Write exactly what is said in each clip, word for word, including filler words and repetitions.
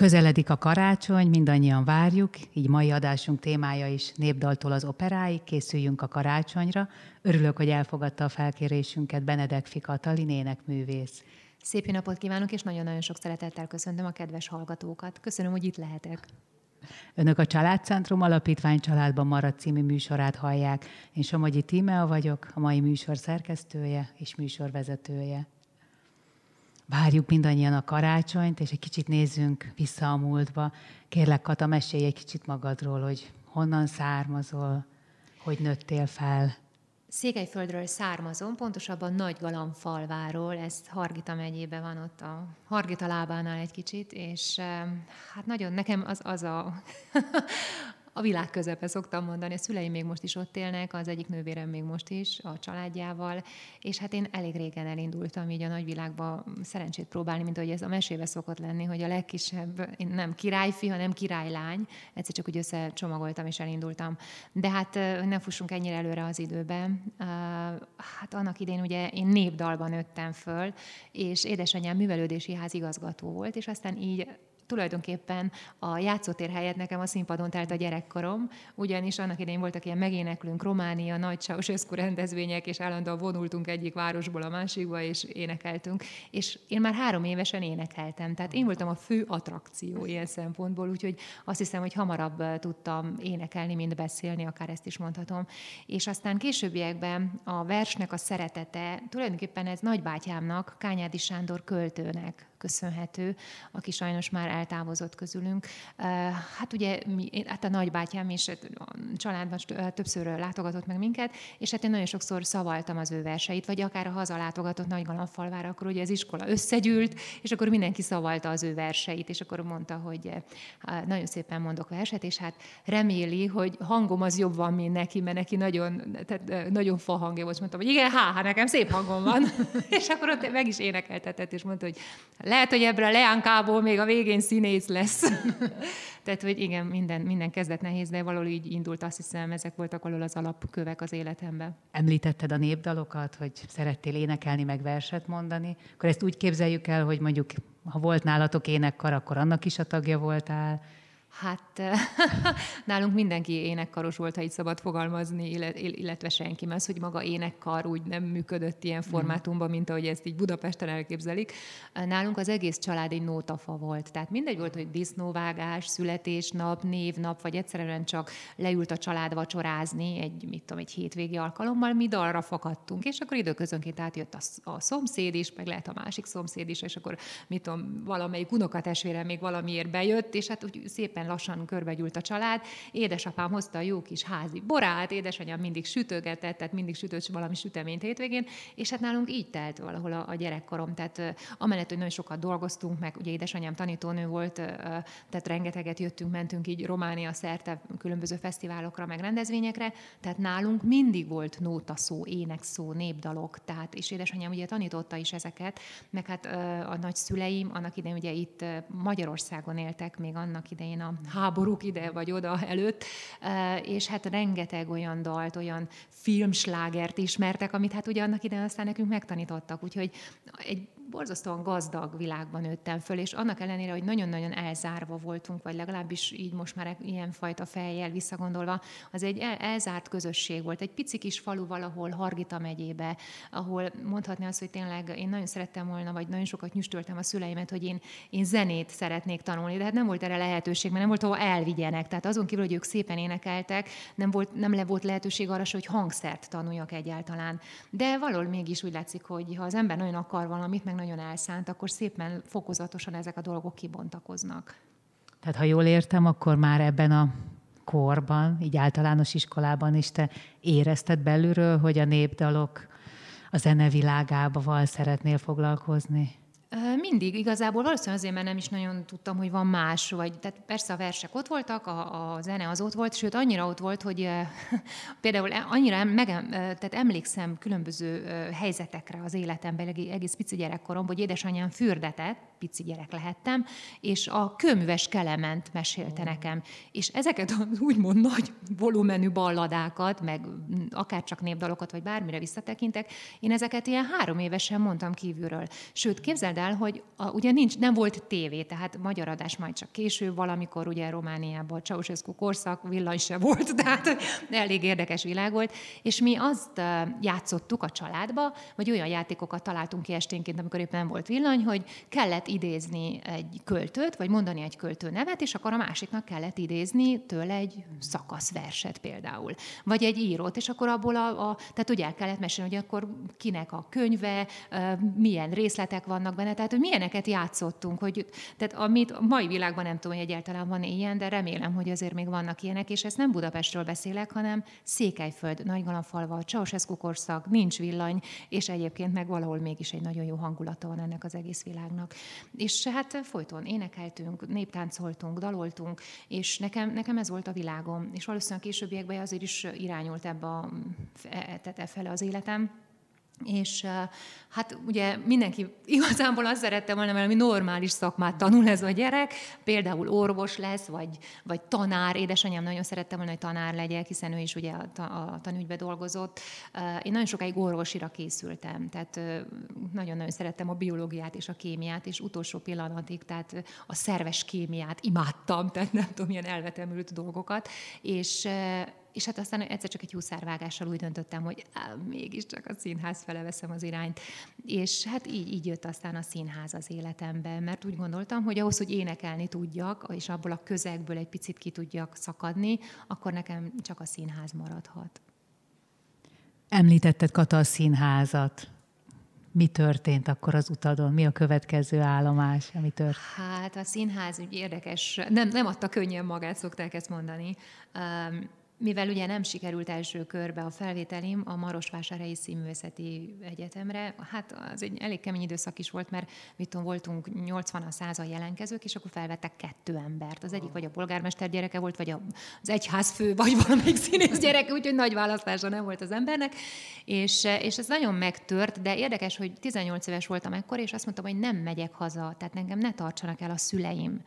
Közeledik a karácsony, mindannyian várjuk, így mai adásunk témája is népdaltól az operáig, készüljünk a karácsonyra. Örülök, hogy elfogadta a felkérésünket Benedek Katalin énekművész. Szép jó napot kívánok, és nagyon-nagyon sok szeretettel köszöntöm a kedves hallgatókat. Köszönöm, hogy itt lehetek. Önök a Családcentrum Alapítvány Családban Marad című műsorát hallják. Én Somogyi Tímea vagyok, a mai műsor szerkesztője és műsorvezetője. Várjuk mindannyian a karácsonyt, és egy kicsit nézzünk vissza a múltba. Kérlek, Kata, mesélj egy kicsit magadról, hogy honnan származol, hogy nőttél fel. Székelyföldről származom, pontosabban Nagygalamfalváról, ez Hargita megyében van, ott a Hargita lábánál egy kicsit, és hát nagyon nekem az, az a... A világ közepe, szoktam mondani. A szüleim még most is ott élnek, az egyik nővérem még most is, a családjával, és hát én elég régen elindultam így a nagyvilágba szerencsét próbálni, mint ahogy ez a mesébe szokott lenni, hogy a legkisebb, én nem királyfi, hanem királylány, egyszer csak úgy összecsomagoltam és elindultam. De hát nem fussunk ennyire előre az időbe. Hát annak idején ugye én népdalban nőttem föl, és édesanyám művelődési házigazgató volt, és aztán így tulajdonképpen a játszótér helyett nekem a színpadon telt a gyerekkorom, ugyanis annak idején voltak ilyen megéneklünk Románia, Nagy Ceausescu rendezvények, és állandóan vonultunk egyik városból a másikba, és énekeltünk. És én már három évesen énekeltem, tehát én voltam a fő attrakció ilyen szempontból, úgyhogy azt hiszem, hogy hamarabb tudtam énekelni, mint beszélni, akár ezt is mondhatom. És aztán későbbiekben a versnek a szeretete, tulajdonképpen ez nagybátyámnak, Kányádi Sándor költőnek köszönhető, aki sajnos már eltávozott közülünk. Hát ugye mi, hát a nagybátyám is a családban többször látogatott meg minket, és hát én nagyon sokszor szavaltam az ő verseit, vagy akár a hazalátogatott Nagygalamfalvára, akkor ugye az iskola összegyűlt, és akkor mindenki szavalta az ő verseit, és akkor mondta, hogy nagyon szépen mondok verset, és hát reméli, hogy hangom az jobb van, mint neki, mert neki nagyon, tehát nagyon fa hangja volt, és mondtam, hogy igen, há, hát nekem szép hangom van. És akkor ott meg is énekeltetett, és mondta, hogy lehet, hogy ebből a leánkából még a végén színész lesz. Tehát, hogy igen, minden, minden kezdet nehéz, de valahol így indult, azt hiszem, ezek voltak valahol az alapkövek az életemben. Említetted a népdalokat, hogy szerettél énekelni, meg verset mondani. Akkor ezt úgy képzeljük el, hogy mondjuk, ha volt nálatok énekkar, akkor annak is a tagja voltál. Hát nálunk mindenki énekkaros volt, ha így szabad fogalmazni, illetve senki, mert az, hogy maga énekkar úgy nem működött ilyen formátumban, mint ahogy ezt így Budapesten elképzelik. Nálunk az egész család egy nótafa volt. Tehát mindegy volt, hogy disznóvágás, születésnap, névnap, vagy egyszerűen csak leült a család vacsorázni egy, mit tudom, egy hétvégi alkalommal, mi dalra fakadtunk, és akkor időközönként átjött a, a szomszéd is, meg lehet a másik szomszéd is, és akkor mit tudom, valamelyik unokatestvére még valamiért bejött, és hát úgy szépen lassan körbegyűlt a család. Édesapám hozta a jó kis házi borát, édesanyám mindig sütögetett, tehát mindig sütött valami süteményt hétvégén, és hát nálunk így telt valahol a, a gyerekkorom. Tehát amellett, hogy nagyon sokat dolgoztunk, meg ugye édesanyám tanítónő volt, tehát rengeteget jöttünk, mentünk így Románia szerte különböző fesztiválokra, meg rendezvényekre, tehát nálunk mindig volt nótaszó, énekszó, népdalok, tehát és édesanyám ugye tanította is ezeket, meg hát a nagyszüleim annak idején ugye itt Magyarországon éltek, még annak idején a háborúk ide vagy oda előtt, és hát rengeteg olyan dalt, olyan filmslágert ismertek, amit hát ugye annak idején aztán nekünk megtanítottak, úgyhogy egy borzasztóan gazdag világban nőttem föl, és annak ellenére, hogy nagyon-nagyon elzárva voltunk, vagy legalábbis így most már ilyenfajta fejjel visszagondolva, az egy el- elzárt közösség volt. Egy pici kis falu valahol Hargita megyébe, ahol mondhatni azt, hogy tényleg én nagyon szerettem volna, vagy nagyon sokat nyüstöltem a szüleimet, hogy én, én zenét szeretnék tanulni, de hát nem volt erre lehetőség, mert nem volt hova elvigyenek. Tehát azon kívül, hogy ők szépen énekeltek, nem volt, nem le volt lehetőség arra, hogy hangszert tanuljak egyáltalán. De valahol mégis úgy látszik, hogy ha az ember nagyon akar valamit, meg nagyon elszánt, akkor szépen fokozatosan ezek a dolgok kibontakoznak. Tehát ha jól értem, akkor már ebben a korban, így általános iskolában is te érezted belülről, hogy a népdalok a zenevilágával szeretnél foglalkozni? Mindig, igazából valószínűleg azért, mert nem is nagyon tudtam, hogy van más, vagy, tehát persze a versek ott voltak, a, a zene az ott volt, sőt annyira ott volt, hogy például annyira meg, tehát emlékszem különböző helyzetekre az életemben, egész pici gyerekkoromban, hogy édesanyám fürdetett, pici gyerek lehettem, és a Kőműves Kelement mesélte nekem. És ezeket az úgymond nagy volumenű balladákat, meg akár csak népdalokat, vagy bármire visszatekintek, én ezeket ilyen három évesen mondtam kívülről. Sőt, képzeld el, hogy hogy a, ugye nincs, nem volt tévé, tehát magyar adás majd csak később, valamikor ugye Romániában Ceausescu korszak, villany se volt, tehát elég érdekes világ volt, és mi azt játszottuk a családba, vagy olyan játékokat találtunk ki esténként, amikor éppen nem volt villany, hogy kellett idézni egy költőt, vagy mondani egy költő nevet, és akkor a másiknak kellett idézni tőle egy szakaszverset például, vagy egy írót, és akkor abból a, a tehát ugye el kellett mesélni, hogy akkor kinek a könyve, milyen részletek vannak benne, tehát hogy milyeneket játszottunk, hogy, tehát amit a mai világban nem tudom, hogy egyáltalán van ilyen, de remélem, hogy azért még vannak ilyenek, és ezt nem Budapestről beszélek, hanem Székelyföld, Nagygalamfalva, Ceausescu korszak, nincs villany, és egyébként meg valahol mégis egy nagyon jó hangulata van ennek az egész világnak. És hát folyton énekeltünk, néptáncoltunk, daloltunk, és nekem, nekem ez volt a világom, és valószínűleg későbbiekben azért is irányult ebbe a, tehát e fele az életem. És hát ugye mindenki igazából azt szerette volna, valami normális szakmát tanul ez a gyerek, például orvos lesz, vagy, vagy tanár, édesanyám nagyon szerette volna, hogy tanár legyek, hiszen ő is ugye a, a tanügybe dolgozott. Én nagyon sokáig orvosira készültem, tehát nagyon-nagyon szerettem a biológiát és a kémiát, és utolsó pillanatig, tehát a szerves kémiát imádtam, tehát nem tudom, milyen elvetemült dolgokat, és És hát aztán egyszer csak egy húszárvágással úgy döntöttem, hogy á, mégiscsak a színház fele veszem az irányt. És hát így, így jött aztán a színház az életembe, mert úgy gondoltam, hogy ahhoz, hogy énekelni tudjak, és abból a közegből egy picit ki tudjak szakadni, akkor nekem csak a színház maradhat. Említetted, Kata, a színházat. Mi történt akkor az utadon? Mi a következő állomás, ami történt? Hát a színház úgy érdekes, nem, nem adta könnyen magát, szokták ezt mondani. Um, Mivel ugye nem sikerült első körbe a felvételim a Marosvásárhelyi Színművészeti Egyetemre, hát az egy elég kemény időszak is volt, mert mit tudom, voltunk nyolcvanan, százan jelentkezők, és akkor felvettek kettő embert. Az egyik vagy a polgármester gyereke volt, vagy az egyházfő, vagy valamelyik színész gyereke, úgyhogy nagy választása nem volt az embernek. És, és ez nagyon megtört, de érdekes, hogy tizennyolc éves voltam ekkor, és azt mondtam, hogy nem megyek haza, tehát engem ne tartsanak el a szüleim.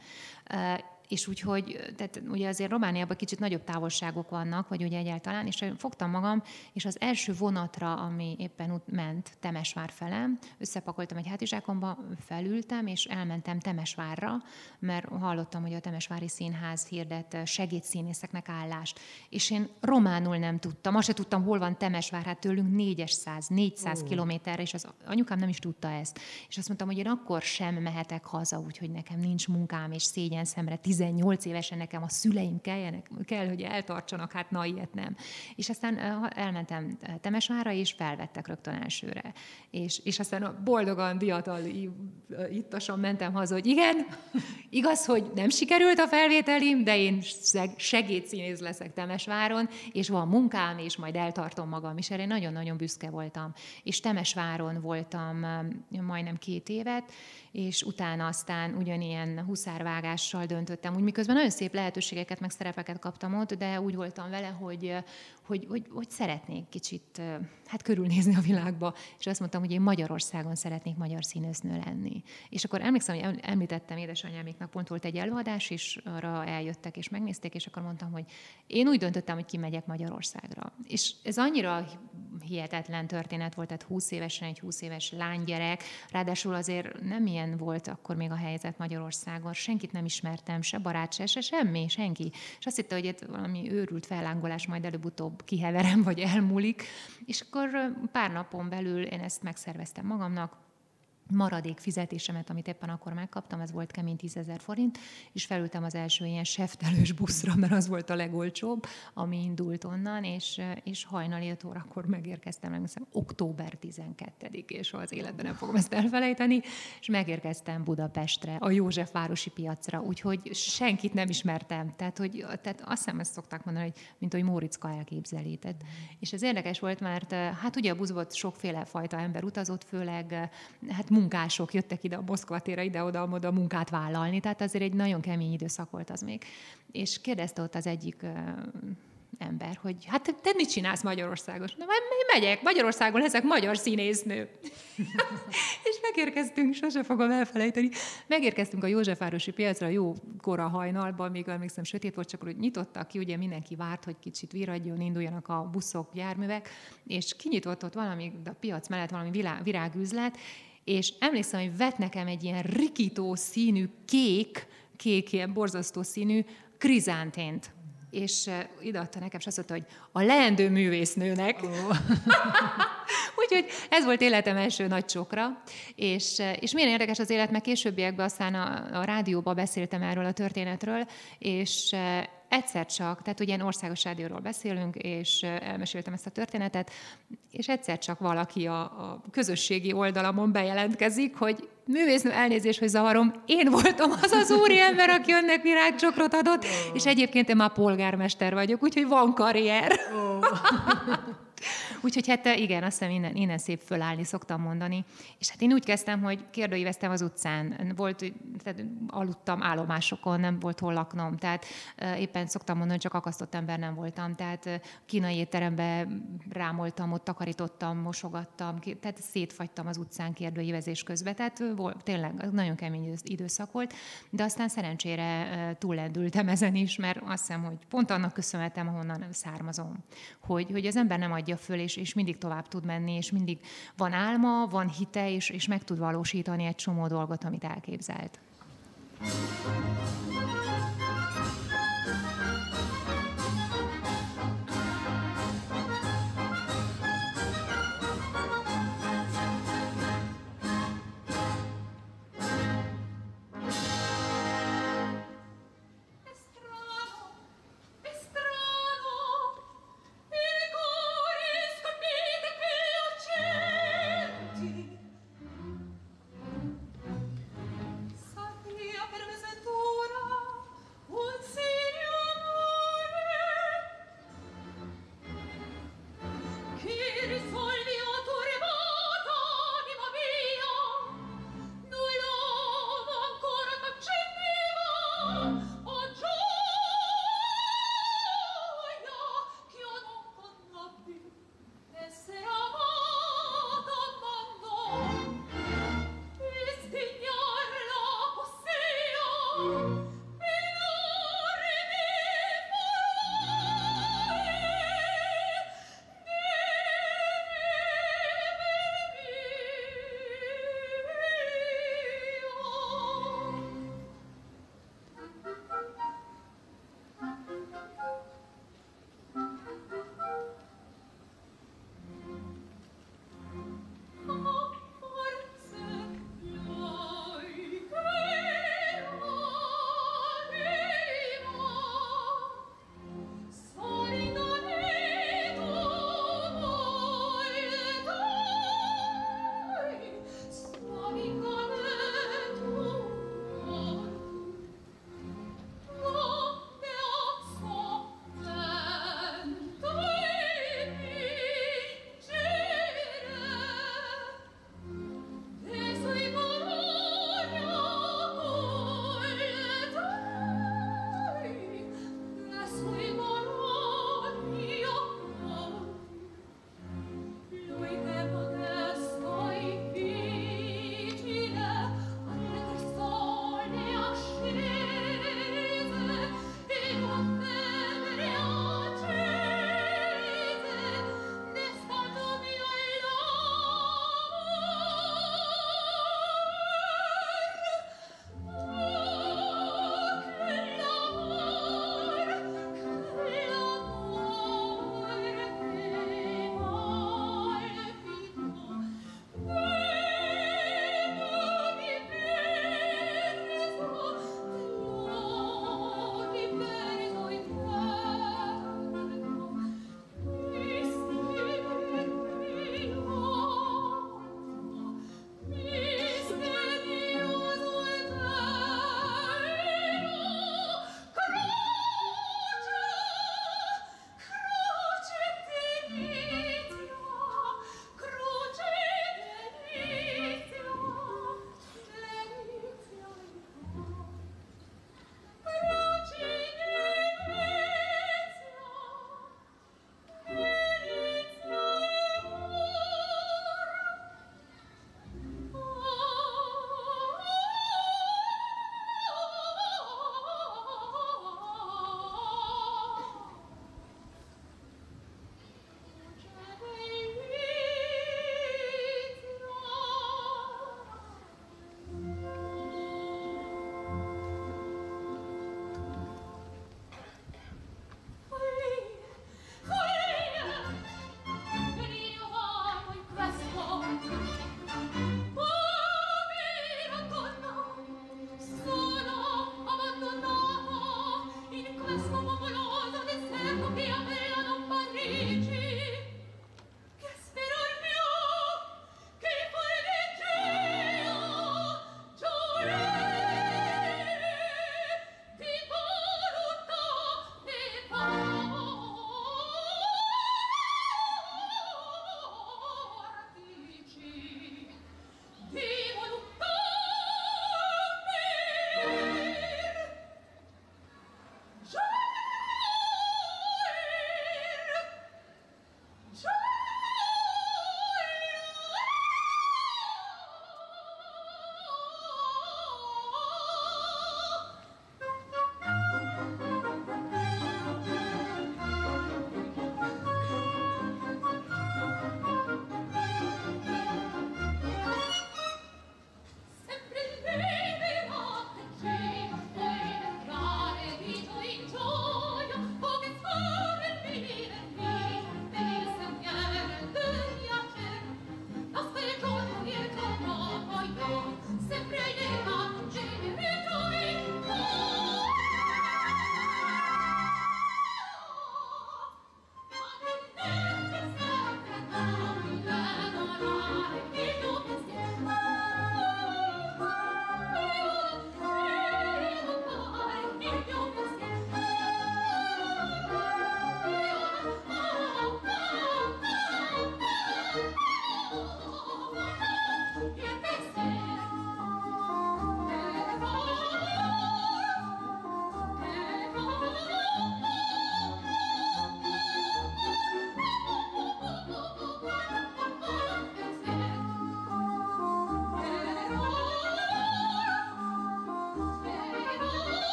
És úgyhogy, tehát ugye azért Romániában kicsit nagyobb távolságok vannak, vagy ugye egyáltalán, és fogtam magam, és az első vonatra, ami éppen út ment Temesvár felem, összepakoltam egy hátizsákomba, felültem, és elmentem Temesvárra, mert hallottam, hogy a Temesvári Színház hirdet segédszínészeknek állást. És én románul nem tudtam, azt se tudtam, hol van Temesvár, hát tőlünk négyszáz, négyszáz oh. kilométerre, és az anyukám nem is tudta ezt. És azt mondtam, hogy én akkor sem mehetek haza, úgyhogy nekem nincs munkám, és szégyen szemre tizennyolc évesen nekem a szüleim kelljenek, kell, hogy eltartsanak, hát na, ilyet nem. És aztán elmentem Temesvárra, és felvettek rögtön elsőre. És, és aztán boldogan, diatal, ittasan mentem haza, hogy igen, igaz, hogy nem sikerült a felvételim, de én segédszínész leszek Temesváron, és van munkám, és majd eltartom magam, és erre nagyon-nagyon büszke voltam. És Temesváron voltam majdnem két évet, és utána aztán ugyanilyen huszárvágással döntöttem, úgy miközben nagyon szép lehetőségeket, meg szerepeket kaptam ott, de úgy voltam vele, hogy, hogy, hogy, hogy szeretnék kicsit hát körülnézni a világba, és azt mondtam, hogy én Magyarországon szeretnék magyar színésznő lenni. És akkor emlékszem, hogy említettem édesanyáméknak, pont volt egy előadás, és arra eljöttek és megnézték, és akkor mondtam, hogy én úgy döntöttem, hogy kimegyek Magyarországra. És ez annyira hihetetlen történet volt, tehát húsz évesen egy húsz éves lánygyerek, ráadásul azért nem ilyen volt akkor még a helyzet Magyarországon, senkit nem ismertem, se barát, se, se semmi, senki. És azt hitte, hogy itt valami őrült fellángolás majd előbb-utóbb kiheverem, vagy elmúlik. És akkor pár napon belül én ezt megszerveztem magamnak, maradék fizetésemet, amit éppen akkor megkaptam, ez volt kemény tízezer forint, és felültem az első ilyen seftelős buszra, mert az volt a legolcsóbb, ami indult onnan, és, és hajnali öt órakor megérkeztem, megmondom, október tizenkettedikén, és soha az életben nem fogom ezt elfelejteni, és megérkeztem Budapestre, a Józsefvárosi piacra, úgyhogy senkit nem ismertem. Tehát, hogy, tehát azt hiszem, ezt szokták mondani, hogy mint hogy Móriczka elképzeli. Tehát, és ez érdekes volt, mert hát ugye a buszban sokféle fajta ember utazott, főleg hát munkások jöttek ide a Moszkva térre, ide-oda-oda munkát vállalni, tehát azért egy nagyon kemény időszak volt az még. És kérdezte ott az egyik uh, ember, hogy hát te mit csinálsz Magyarországon? Na, én megyek, Magyarországon leszek magyar színésznő. És megérkeztünk, sose fogom elfelejteni, megérkeztünk a Józsefvárosi piacra, jó kora hajnalban, még emlékszem, sötét volt, csak hogy nyitottak ki, ugye mindenki várt, hogy kicsit virradjon, induljanak a buszok, járművek, és kinyitott ott valami, a piac mellett valami virágüzlet, És emlékszem, hogy vett nekem egy ilyen rikító színű kék, kék, ilyen borzasztó színű krizántént. És uh, ideadta nekem, és azt mondta, hogy a leendő művésznőnek. Oh. Úgyhogy ez volt életem első nagy csokra, és, és milyen érdekes az élet, mert későbbiekben aztán a, a rádióban beszéltem erről a történetről, és egyszer csak, tehát ugye ilyen országos rádióról beszélünk, és elmeséltem ezt a történetet, és egyszer csak valaki a, a közösségi oldalamon bejelentkezik, hogy művésznő, elnézést, hogy zavarom, én voltam az az úriember, aki önnek virágcsokrot adott, oh. és egyébként én már polgármester vagyok, úgyhogy van karrier. Oh. Úgyhogy hát igen, azt hiszem innen, innen szép fölállni, szoktam mondani. És hát én úgy kezdtem, hogy kérdőíveztem az utcán. Volt, tehát aludtam állomásokon, nem volt hol laknom. Tehát éppen szoktam mondani, hogy csak akasztott ember nem voltam. Tehát kínai étterembe rámoltam, ott takarítottam, mosogattam, tehát szétfagytam az utcán kérdőívezés közben. Tehát volt, tényleg nagyon kemény időszak volt. De aztán szerencsére túllendültem ezen is, mert azt hiszem, hogy pont annak köszönhetem, ahonnan származom. Hogy, hogy az ember nem adja föl, és, és mindig tovább tud menni, és mindig van álma, van hite, és, és meg tud valósítani egy csomó dolgot, amit elképzelt. Per me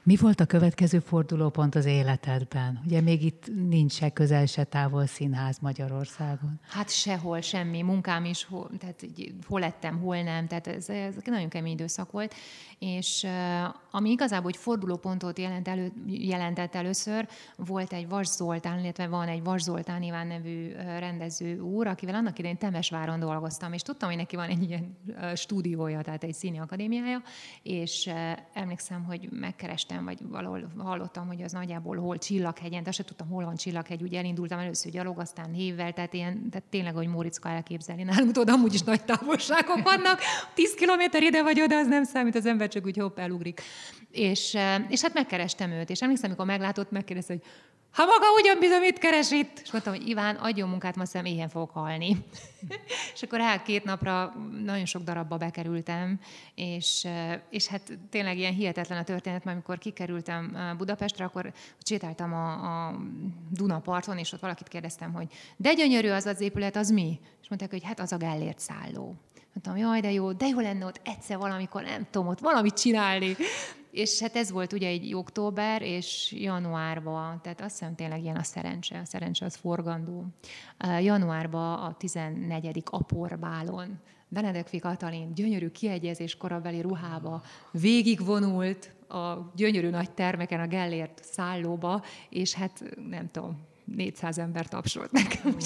Mi volt a következő fordulópont az életedben? Ugye még itt nincs se közel, se távol színház Magyarországon. Hát sehol, semmi. Munkám is, hol, tehát hol lettem, hol nem. Tehát ez, ez nagyon kemény időszak volt. És uh, ami igazából hogy fordulópontot jelent elő, jelentett először, volt egy Vas Zoltán, illetve van egy Vas Zoltán Iván nevű uh, rendező úr, akivel annak idején Temesváron dolgoztam, és tudtam, hogy neki van egy ilyen uh, stúdiója, tehát egy színi akadémiája, és uh, emlékszem, hogy megkerestem, vagy valahol hallottam, hogy az nagyjából hol Csillaghegyen, de se tudtam, hol van Csillaghegy, ugye elindultam először gyalog, aztán hévvel, tehát, ilyen, tehát tényleg, hogy Móriczka elképzelni. Nálunk tudod, amúgy is nagy távolságok vannak, tíz kilométer ide vagy oda, az nem számít, az ember csak úgy hopp elugrik. És, és hát megkerestem őt, és emlékszem, amikor meglátott, megkérdezte, hogy ha maga ugyan bizony, mit keres itt? És mondtam, hogy Iván, adjon munkát, ma szem éhen fogok halni. És akkor hát két napra nagyon sok darabba bekerültem, és, és hát tényleg ilyen hihetetlen a történet, mert amikor kikerültem Budapestre, akkor sétáltam a, a Dunaparton, és ott valakit kérdeztem, hogy de gyönyörű az az épület, az mi? És mondták, hogy hát az a Gellért szálló. Mondtam, jaj, de jó, de jó lenne ott egyszer valamikor, nem tudom, ott valamit csinálni. És hát ez volt ugye egy október, és januárban, tehát azt hiszem tényleg ilyen a szerencse, a szerencse az forgandó. Januárban a tizennegyedik aporbálon Benedek Katalin gyönyörű kiegyezés korabeli ruhába végigvonult a gyönyörű nagy termeken a Gellért szállóba, és hát nem tudom, négyszáz ember tapsolt nekem.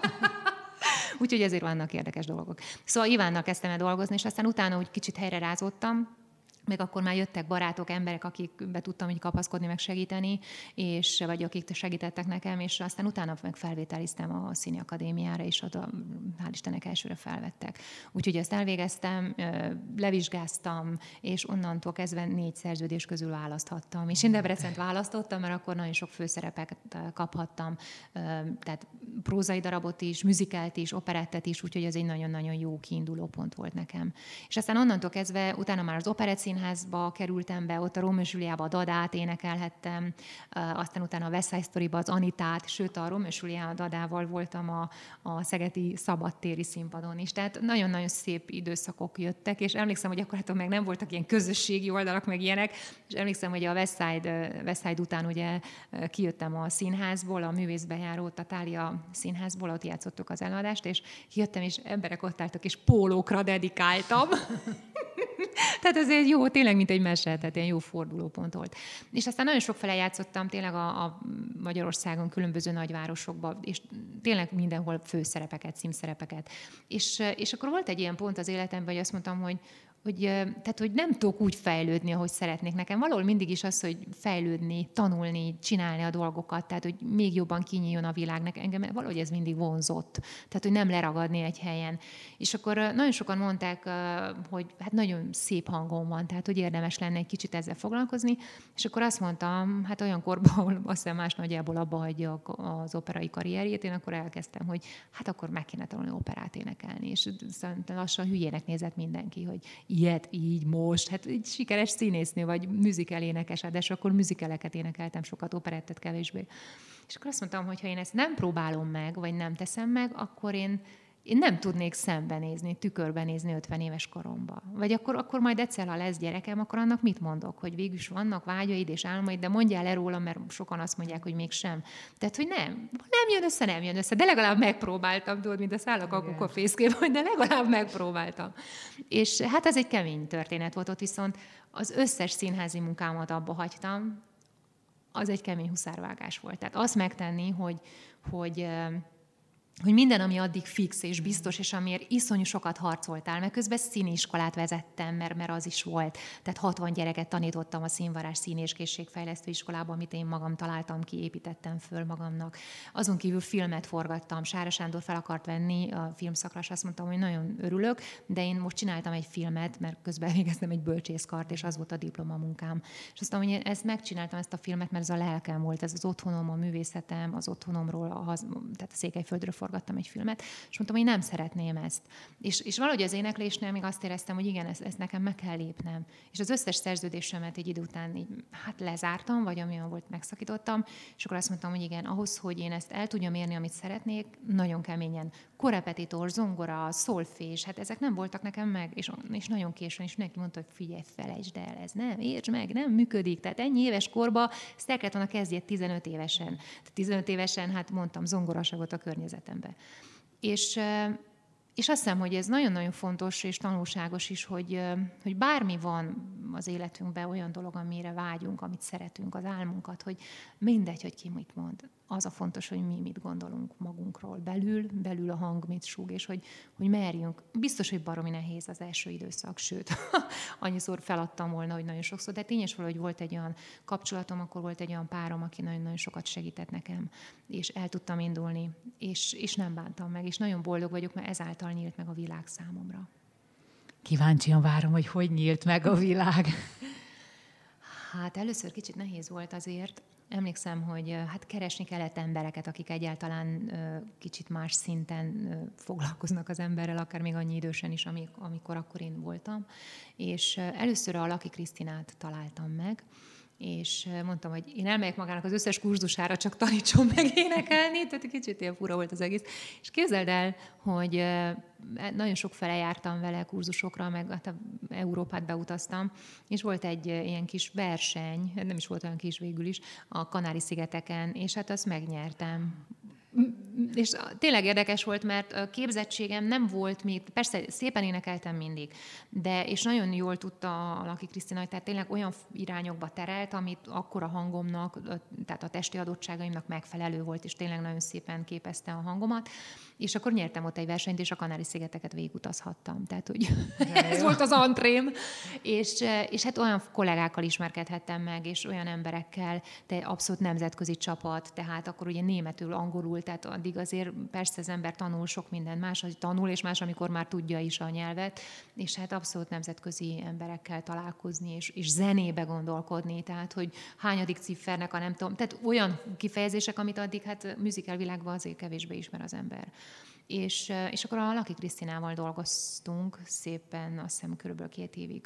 Úgyhogy ezért vannak érdekes dolgok. Szóval Ivánnal kezdtem el dolgozni, és aztán utána úgy kicsit helyre rázottam, meg akkor már jöttek barátok, emberek, akik be tudtam így kapaszkodni, meg segíteni, és, vagy akik segítettek nekem, és aztán utána meg felvételiztem a Színi Akadémiára, és oda, hál' Istennek, elsőre felvettek. Úgyhogy ezt elvégeztem, levizsgáztam, és onnantól kezdve négy szerződés közül választhattam. És én Debrecent választottam, mert akkor nagyon sok főszerepet kaphattam, tehát prózai darabot is, műzikelt is, operettet is, úgyhogy ez egy nagyon-nagyon jó kiinduló pont volt nekem. És aztán onnantól kezdve, utána már az Operett Színházba kerültem be, ott a Rómeó és Júliába a Dadát énekelhettem, aztán utána a West Side Storyba az Anitát, sőt a Rómeó és Júliá Dadával voltam a, a szegedi szabadtéri színpadon is. Tehát nagyon-nagyon szép időszakok jöttek, és emlékszem, hogy akkor hát meg nem voltak ilyen közösségi oldalak, meg ilyenek, és emlékszem, hogy a West Side, West Side után ugye kijöttem a színházból, a művészbejáró Tatália színházból, ott játszottuk az előadást, és kijöttem, és emberek ott álltak, és pólókra dedikáltam. Tehát ez jó, tényleg, mint egy mese, tehát ilyen jó fordulópont volt. És aztán nagyon sokfele játszottam tényleg a, a Magyarországon, különböző nagyvárosokban, és tényleg mindenhol főszerepeket, címszerepeket. És, és akkor volt egy ilyen pont az életemben, hogy azt mondtam, hogy Hogy, tehát, hogy nem tudok úgy fejlődni, ahogy szeretnék. Nekem valahol mindig is az, hogy fejlődni, tanulni, csinálni a dolgokat, tehát, hogy még jobban kinyíljon a világnak. Engem valahogy ez mindig vonzott. Tehát, hogy nem leragadni egy helyen. És akkor nagyon sokan mondták, hogy hát nagyon szép hangom van, tehát, hogy érdemes lenne egy kicsit ezzel foglalkozni. És akkor azt mondtam, hát olyan korban, ahol azt hiszem más nagyjából abba hagyja az operai karrierjét, én akkor elkezdtem, hogy hát akkor meg kéne tanulni operát énekelni. És lassan hülyének nézett mindenki, hogy ilyet, így, most, hát egy sikeres színésznő, vagy musical énekes, de akkor musicaleket énekeltem, sokat operettet kevésbé. És akkor azt mondtam, hogy ha én ezt nem próbálom meg, vagy nem teszem meg, akkor én, én nem tudnék szembenézni, tükörben nézni ötven éves koromba. Vagy akkor, akkor majd egyszer, ha lesz gyerekem, akkor annak mit mondok? Hogy végülis vannak vágyaid és álmaid, de mondjál le róla, mert sokan azt mondják, hogy mégsem. Tehát, hogy nem. Nem jön össze, nem jön össze. De legalább megpróbáltam, tudod, mint a szállak a kukafészkében, de legalább megpróbáltam. És hát ez egy kemény történet volt, ott viszont az összes színházi munkámat abba hagytam, az egy kemény huszárvágás volt. Tehát azt megtenni, hogy, hogy hogy minden, ami addig fix és biztos, és amiért iszonyú sokat harcoltál, mert közben színiskolát vezettem, mert, mert az is volt. Tehát hatvan gyereket tanítottam a Színvarázs Szín- és Készségfejlesztő Iskolában, amit én magam találtam ki, építettem föl magamnak. Azon kívül filmet forgattam. Sára Sándor fel akart venni a filmszakra, és azt mondtam, hogy nagyon örülök, de én most csináltam egy filmet, mert közben végeztem egy bölcsészkart, és az volt a diplomamunkám. És azt mondtam, hogy ezt megcsináltam, ezt a filmet, mert ez a lelkem volt, ez az otthonom, a művészetem, az otthonomról, a haz, tehát a Székelyföldről forgattam egy filmet, és mondtam, hogy nem szeretném ezt. És, és valahogy az éneklésnél még azt éreztem, hogy igen, ezt, ezt nekem meg kell lépnem. És az összes szerződésemet egy idő után így, hát lezártam, vagy amilyen volt, megszakítottam, és akkor azt mondtam, hogy igen, ahhoz, hogy én ezt el tudjam érni, amit szeretnék, nagyon keményen. Korepetitor, zongora, szolfés, hát ezek nem voltak nekem meg, és, és nagyon későn is neki mondta, hogy figyelj, felejtsd el, ez nem, értsd meg, nem működik. Tehát ennyi éves korban ezt el kellett volna kezdjél tizenöt évesen. Tehát tizenöt évesen, hát mondtam, zongorasagot a környezetembe. És, és azt hiszem, hogy ez nagyon-nagyon fontos és tanulságos is, hogy, hogy bármi van az életünkben, olyan dolog, amire vágyunk, amit szeretünk, az álmunkat, hogy mindegy, hogy ki mit mond. Az a fontos, hogy mi mit gondolunk magunkról belül, belül a hang mit súg, és hogy, hogy merjünk. Biztos, hogy baromi nehéz az első időszak, sőt, annyiszor feladtam volna, hogy nagyon sokszor, de tényes valahogy volt egy olyan kapcsolatom, akkor volt egy olyan párom, aki nagyon-nagyon sokat segített nekem, és el tudtam indulni, és, és nem bántam meg, és nagyon boldog vagyok, mert ezáltal nyílt meg a világ számomra. Kíváncsian várom, hogy hogy nyílt meg a világ. Hát először kicsit nehéz volt azért. Emlékszem, hogy hát keresni kellett embereket, akik egyáltalán kicsit más szinten foglalkoznak az emberrel, akár még annyi idősen is, amikor akkor én voltam. És először a Laki Krisztinát találtam meg, és mondtam, hogy én elmegyek magának az összes kurzusára, csak tanítson meg énekelni, tehát kicsit ilyen fura volt az egész. És képzeld el, hogy nagyon sok fele jártam vele kurzusokra, meg hát Európát beutaztam, és volt egy ilyen kis verseny, nem is volt olyan kis végül is, a Kanári-szigeteken, és hát azt megnyertem. És tényleg érdekes volt, mert a képzettségem nem volt még, persze szépen énekeltem mindig, de és nagyon jól tudta a Laki Krisztina, tehát tényleg olyan irányokba terelt, amit akkor a hangomnak, tehát a testi adottságaimnak megfelelő volt, és tényleg nagyon szépen képezte a hangomat, és akkor nyertem ott egy versenyt, és a Kanári-szigeteket végigutazhattam. Tehát, hogy ez volt az antrém. És, és hát olyan kollégákkal ismerkedhettem meg, és olyan emberekkel, de abszolút nemzetközi csapat, tehát akkor ugye németül, angolul, tehát addig azért persze az ember tanul sok minden más, hogy tanul, és más, amikor már tudja is a nyelvet, és hát abszolút nemzetközi emberekkel találkozni, és, és zenébe gondolkodni, tehát, hogy hányadik ciffernek a nem tudom, tehát olyan kifejezések, amit addig hát musical világban azért kevésbé ismer az ember. És, és akkor a Laki Krisztinával dolgoztunk szépen, azt hiszem körülbelül két évig.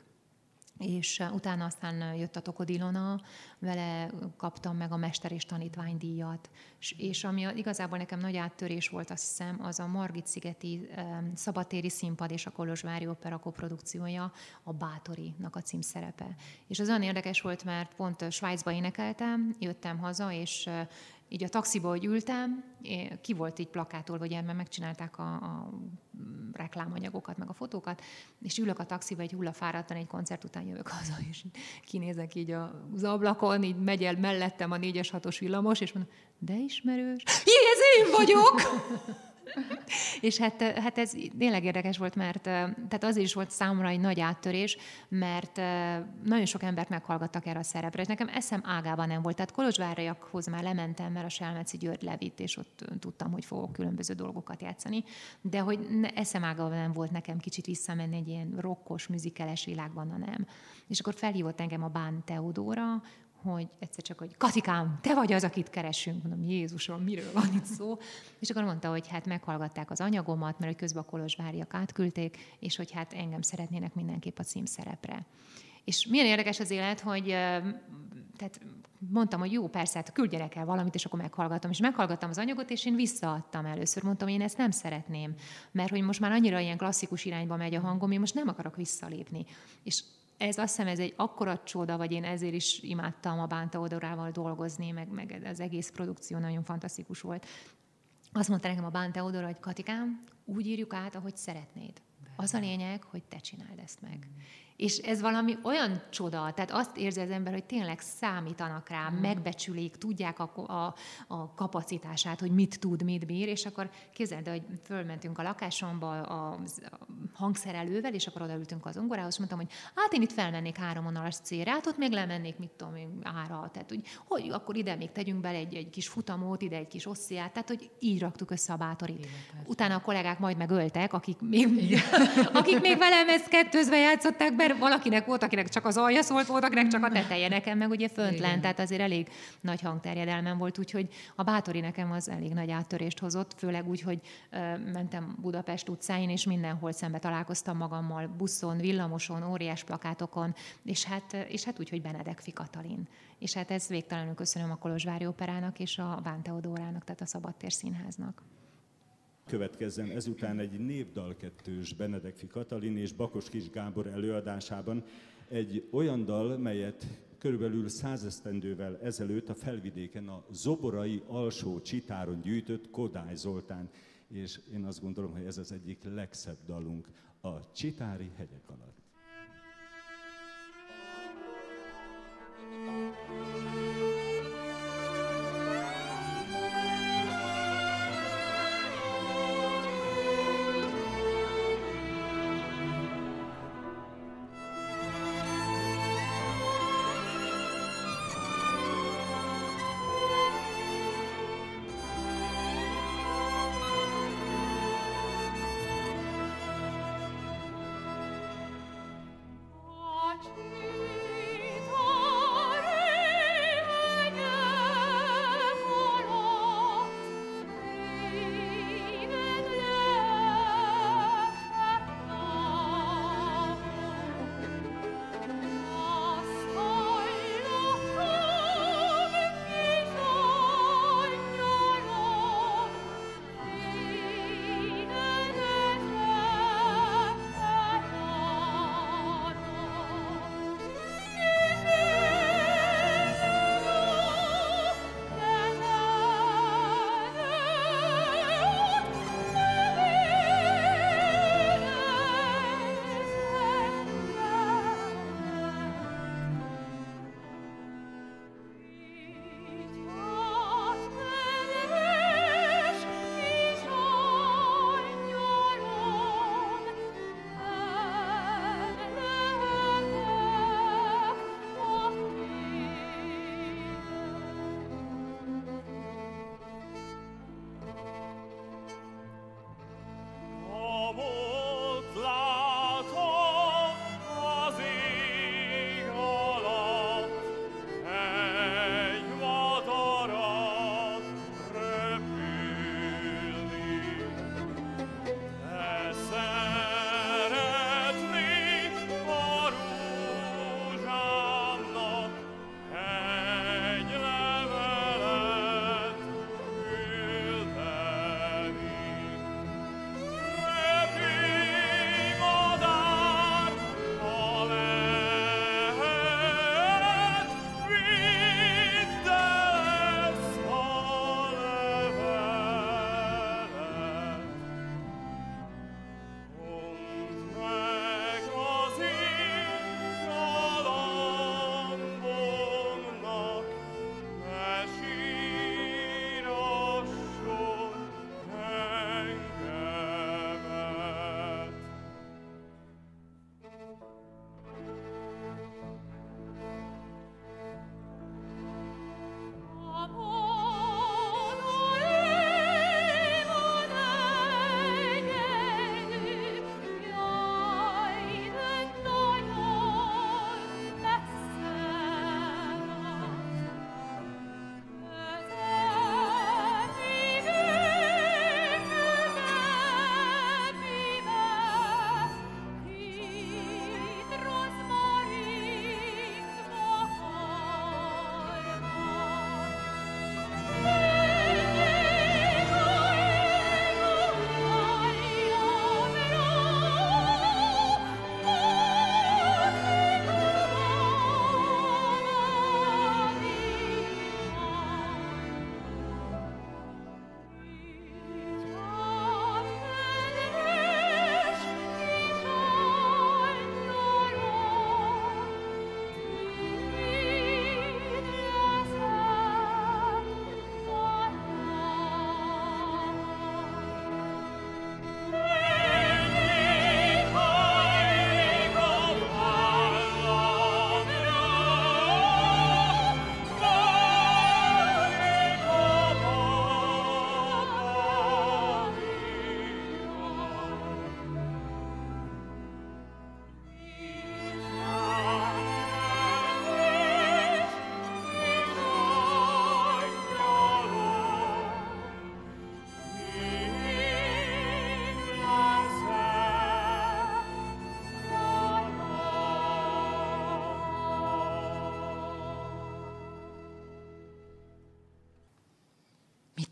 És utána aztán jött a Tokod Ilona, vele kaptam meg a mester és tanítványdíjat. És, és ami igazából nekem nagy áttörés volt, azt hiszem, az a Margit-szigeti um, szabadtéri színpad és a Kolozsvári Opera koprodukciója, a Bátorinak a címszerepe. És az olyan érdekes volt, mert pont Svájcba énekeltem, jöttem haza, és uh, így a taxiba, hogy ültem, ki volt így plakátolva, ugye, mert megcsinálták a, a reklámanyagokat, meg a fotókat, és ülök a taxiba egy hullafáradtan, egy koncert után jövök haza, és kinézek így az ablakon, így megy el mellettem a négyes hatos villamos, és mondom, de ismerős. Jé, ez én vagyok! És hát, hát ez tényleg érdekes volt, mert tehát azért is volt számomra egy nagy áttörés, mert nagyon sok embert meghallgattak erre a szerepre, és nekem eszem ágában nem volt. Tehát Kolozsvárjakhoz már lementem, mert a Selmeci György levitt, és ott tudtam, hogy fogok különböző dolgokat játszani, de hogy eszem ágában nem volt nekem kicsit visszamenni egy ilyen rokkos, műzikeles világban, na nem. És akkor felhívott engem a Bán Teodóra, hogy egyszer csak, hogy Katikám, te vagy az, akit keresünk. Mondom, Jézusom, miről van itt szó? És akkor mondta, hogy hát meghallgatták az anyagomat, mert hogy közben a kolozsváriak átküldték, és hogy hát engem szeretnének mindenképp a címszerepre. És milyen érdekes az élet, hogy tehát mondtam, hogy jó, persze, hát küldjenek el valamit, és akkor meghallgatom. És meghallgattam az anyagot, és én visszaadtam először. Mondtam, én ezt nem szeretném, mert hogy most már annyira ilyen klasszikus irányba megy a hangom, én most nem akarok visszalépni. És ez azt hiszem, ez egy akkora csoda, vagy én ezért is imádtam a Bán Teodorával dolgozni, meg, meg az egész produkció nagyon fantasztikus volt. Azt mondta nekem a Bán Teodor, hogy Katikám, úgy írjuk át, ahogy szeretnéd. Az a lényeg, hogy te csináld ezt meg. És ez valami olyan csoda, tehát azt érzi az ember, hogy tényleg számítanak rá, hmm. megbecsülik, tudják a, a, a kapacitását, hogy mit tud, mit bír, és akkor képzeld, hogy fölmentünk a lakásomba a, a hangszerelővel, és akkor odaültünk az zongorához, és mondtam, hogy hát én itt felmennék három vonalas C-re, hát ott még lemennék, mit tudom én, ára, tehát hogy, hogy akkor ide még tegyünk bele egy, egy kis futamót, ide egy kis ossziát, tehát hogy így raktuk össze a Bátorit. Utána a kollégák majd megöltek, akik még, akik még velem ezt kettőzve játszották be, mert valakinek volt, akinek csak az alja szólt, volt, akinek csak a teteje, nekem meg ugye fönt lent, tehát azért elég nagy hangterjedelmem volt, úgyhogy a Bátori nekem az elég nagy áttörést hozott, főleg úgy, hogy ö, mentem Budapest utcáin, és mindenhol szembe találkoztam magammal, buszon, villamoson, óriás plakátokon, és hát, és hát úgy, hogy Benedek Katalin. És hát ezt végtelenül köszönöm a Kolozsvári Operának és a Bán Teodórának, tehát a Szabadtér Színháznak. Következzen ezután egy népdalkettős Benedek Katalin és Bakos Kis Gábor előadásában egy olyan dal, melyet körülbelül százesztendővel ezelőtt a Felvidéken a Zoborai alsó csitáron gyűjtött Kodály Zoltán, és én azt gondolom, hogy ez az egyik legszebb dalunk, a Csitári hegyek alatt. Citare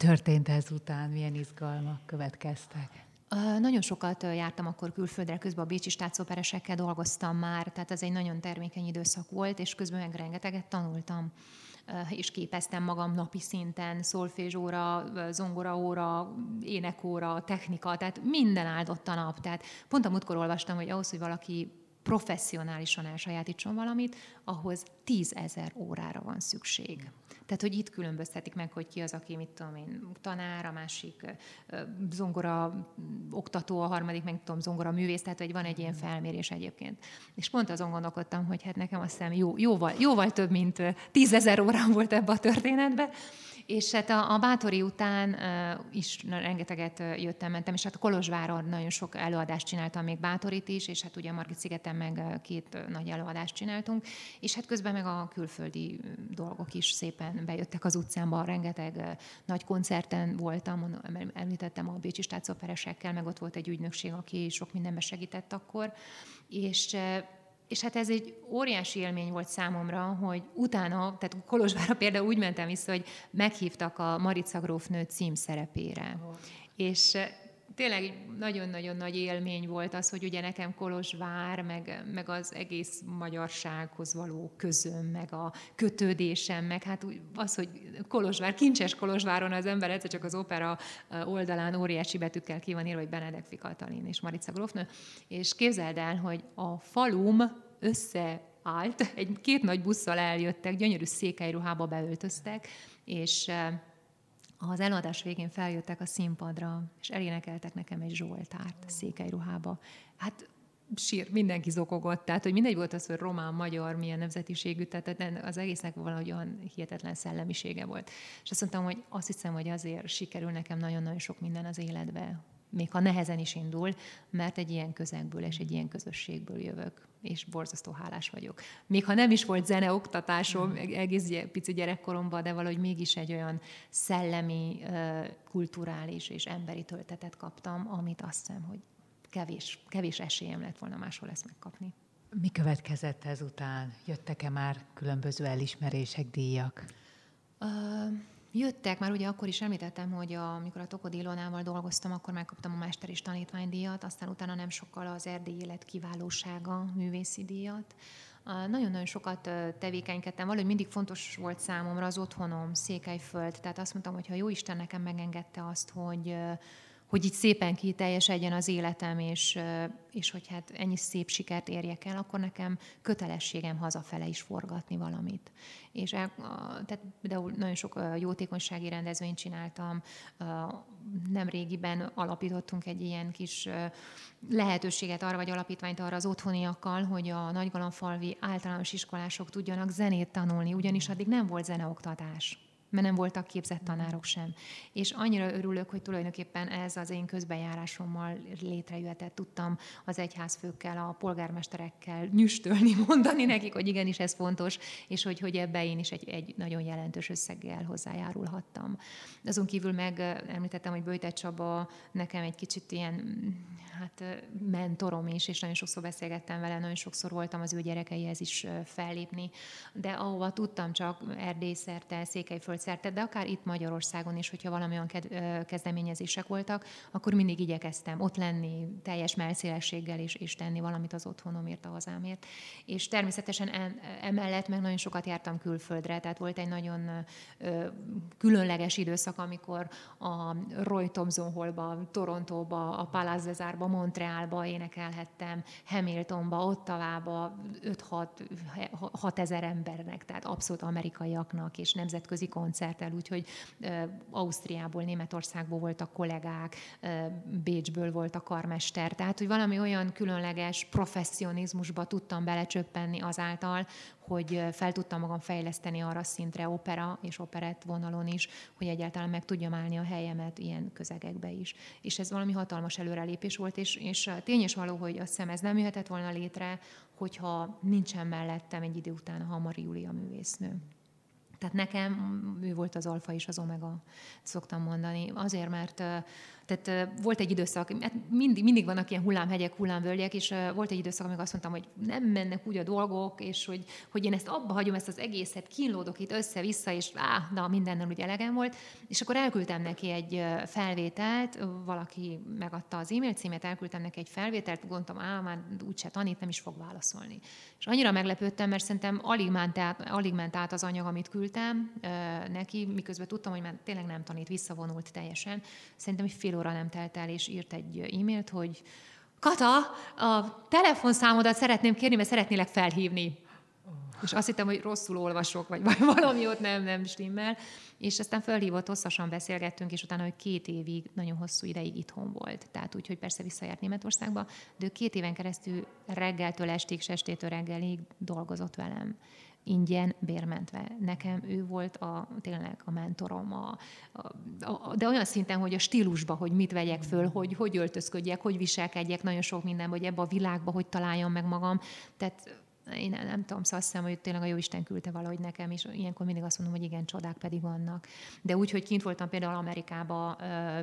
történt ezután? Milyen izgalmak következtek? Uh, nagyon sokat uh, jártam akkor külföldre, közben a bécsi státszóperesekkel dolgoztam már, tehát ez egy nagyon termékeny időszak volt, és közben meg rengeteget tanultam, uh, és képeztem magam napi szinten, szolfézsóra, zongoraóra, énekóra, technika, tehát minden áldott a nap. Tehát pont a múltkor olvastam, hogy ahhoz, hogy valaki professzionálisan elsajátítson valamit, ahhoz tízezer órára van szükség. Tehát, hogy itt különböztetik meg, hogy ki az, aki, mit tudom én, tanár, a másik zongora oktató, a harmadik, meg tudom, zongora művész, tehát, hogy van egy ilyen felmérés egyébként. És pont azon gondolkodtam, hogy hát nekem azt hiszem jó, jóval, jóval több, mint tízezer órám volt ebbe a történetbe. És hát a, a Bátori után uh, is na, rengeteget uh, jöttem, mentem, és hát a Kolozsváron nagyon sok előadást csináltam, még Bátorit is, és hát ugye a Margit-szigeten meg uh, két uh, nagy előadást csináltunk, és hát közben meg a külföldi uh, dolgok is szépen bejöttek az utcámba, rengeteg uh, nagy koncerten voltam, említettem a bécsi státszóperesekkel, meg ott volt egy ügynökség, aki sok mindenben segített akkor, és uh, És hát ez egy óriási élmény volt számomra, hogy utána, tehát Kolozsvárra például úgy mentem vissza, hogy meghívtak a Marica grófnő címszerepére. Oh. És tényleg nagyon-nagyon nagy élmény volt az, hogy ugye nekem Kolozsvár, meg, meg az egész magyarsághoz való közöm, meg a kötődésem, meg hát az, hogy Kolozsvár, kincses Kolozsváron az ember egyszer csak az opera oldalán óriási betűkkel ki van írva, hogy Benedek Katalin és Marica grófnő, és képzeld el, hogy a falum összeállt, egy két nagy busszal eljöttek, gyönyörű székelyruhába beöltöztek, és az előadás végén feljöttek a színpadra, és elénekeltek nekem egy zsoltárt székelyruhába. Hát sír, mindenki zokogott, tehát hogy mindegy volt az, hogy román, magyar, milyen nemzetiségű, tehát az egésznek valahogy olyan hihetetlen szellemisége volt. És azt mondtam, hogy azt hiszem, hogy azért sikerül nekem nagyon-nagyon sok minden az életbe, még ha nehezen is indul, mert egy ilyen közegből és egy ilyen közösségből jövök, és borzasztó hálás vagyok. Még ha nem is volt zeneoktatásom egész pici gyerekkoromban, de valahogy mégis egy olyan szellemi, kulturális és emberi töltetet kaptam, amit azt hiszem, hogy kevés, kevés esélyem lett volna máshol ezt megkapni. Mi következett ezután? Jöttek-e már különböző elismerések, díjak? Uh, Jöttek, már ugye akkor is említettem, hogy a, amikor a Tokodi Ilonával dolgoztam, akkor megkaptam a Mester és Tanítványdíjat, aztán utána nem sokkal az Erdélyi Élet kiválósága művészi díjat. Nagyon-nagyon sokat tevékenykedtem, valahogy mindig fontos volt számomra az otthonom, Székelyföld, tehát azt mondtam, hogy ha Jóisten nekem megengedte azt, hogy hogy így szépen kiteljesedjen az életem, és, és hogy hát ennyi szép sikert érjek el, akkor nekem kötelességem hazafele is forgatni valamit. És el, tehát például nagyon sok jótékonysági rendezvényt csináltam, nemrégiben alapítottunk egy ilyen kis lehetőséget arra, vagy alapítványt arra az otthoniakkal, hogy a nagygalamfalvi általános iskolások tudjanak zenét tanulni, ugyanis addig nem volt zeneoktatás, mert nem voltak képzett tanárok sem. És annyira örülök, hogy tulajdonképpen ez az én közbejárásommal létrejöhetett. Tudtam az egyházfőkkel, a polgármesterekkel nyüstölni, mondani nekik, hogy igenis ez fontos, és hogy, hogy ebbe én is egy, egy nagyon jelentős összeggel hozzájárulhattam. Azon kívül meg említettem, hogy Böjte Csaba nekem egy kicsit ilyen hát, mentorom is, és nagyon sokszor beszélgettem vele, nagyon sokszor voltam az ő gyerekeihez is fellépni, de ahova tudtam, csak Erdély szerte, Székelyföld szerte, de akár itt Magyarországon is, hogyha valamilyen kezdeményezések voltak, akkor mindig igyekeztem ott lenni, teljes mellszélességgel, és, és tenni valamit az otthonomért, a hazámért. És természetesen emellett meg nagyon sokat jártam külföldre, tehát volt egy nagyon ö, különleges időszak, amikor a Roy Thompson Hallba, Torontóba, a Palace des Artsba, Montrealba énekelhettem, Hamiltonba, Ottavába, öt-hat ezer embernek, tehát abszolút amerikaiaknak, és nemzetközi koncerttel, úgyhogy uh, Ausztriából, Németországból voltak kollégák, uh, Bécsből volt a karmester, tehát hogy valami olyan különleges professzionizmusba tudtam belecsöppenni azáltal, hogy fel tudtam magam fejleszteni arra szintre opera és operett vonalon is, hogy egyáltalán meg tudjam állni a helyemet ilyen közegekbe is. És ez valami hatalmas előrelépés volt, és, és tény és való, hogy azt hiszem ez nem jöhetett volna létre, hogyha nincsen mellettem egy idő után a Hamari Júlia művésznő. Tehát nekem ő volt az alfa és az omega, szoktam mondani. Azért, mert tehát volt egy időszak, mindig, mindig vannak ilyen hullámhegyek, hullámvölgyek, és volt egy időszak, amikor azt mondtam, hogy nem mennek úgy a dolgok, és hogy, hogy én ezt abba hagyom, ezt az egészet, kínlódok itt össze-vissza, és á, na, mindennel ugye elegem volt. És akkor elküldtem neki egy felvételt, valaki megadta az e-mail címet, elküldtem neki egy felvételt, gondoltam, á, már úgyse tanít, nem is fog válaszolni. És annyira meglepődtem, mert szerintem alig ment át, alig ment át az anyag, amit küldtem neki, miközben tudtam, hogy már tényleg nem tanít, visszavonult teljesen. Szerintem egy fél óra nem telt el, és írt egy e-mailt, hogy Kata, a telefonszámodat szeretném kérni, mert szeretnélek felhívni. És azt hittem, hogy rosszul olvasok, vagy valami ott nem, nem stimmel. És aztán felhívott, hosszasan beszélgettünk, és utána, hogy két évig, nagyon hosszú ideig itthon volt. Tehát úgy, hogy persze visszajárt Németországba, de ő két éven keresztül reggeltől estig, s estétől reggelig dolgozott velem. Ingyen, bérmentve. Nekem ő volt a, tényleg a mentorom, a, a, a, de olyan szinten, hogy a stílusba, hogy mit vegyek föl, hogy hogy öltözködjek, hogy viselkedjek, nagyon sok minden, hogy ebbe a világba, hogy találjam meg magam. Tehát én nem, nem tudom, szóval azt hiszem, hogy tényleg a Jóisten küldte valahogy nekem, és ilyenkor mindig azt mondom, hogy igen, csodák pedig vannak. De úgy, hogy kint voltam például Amerikába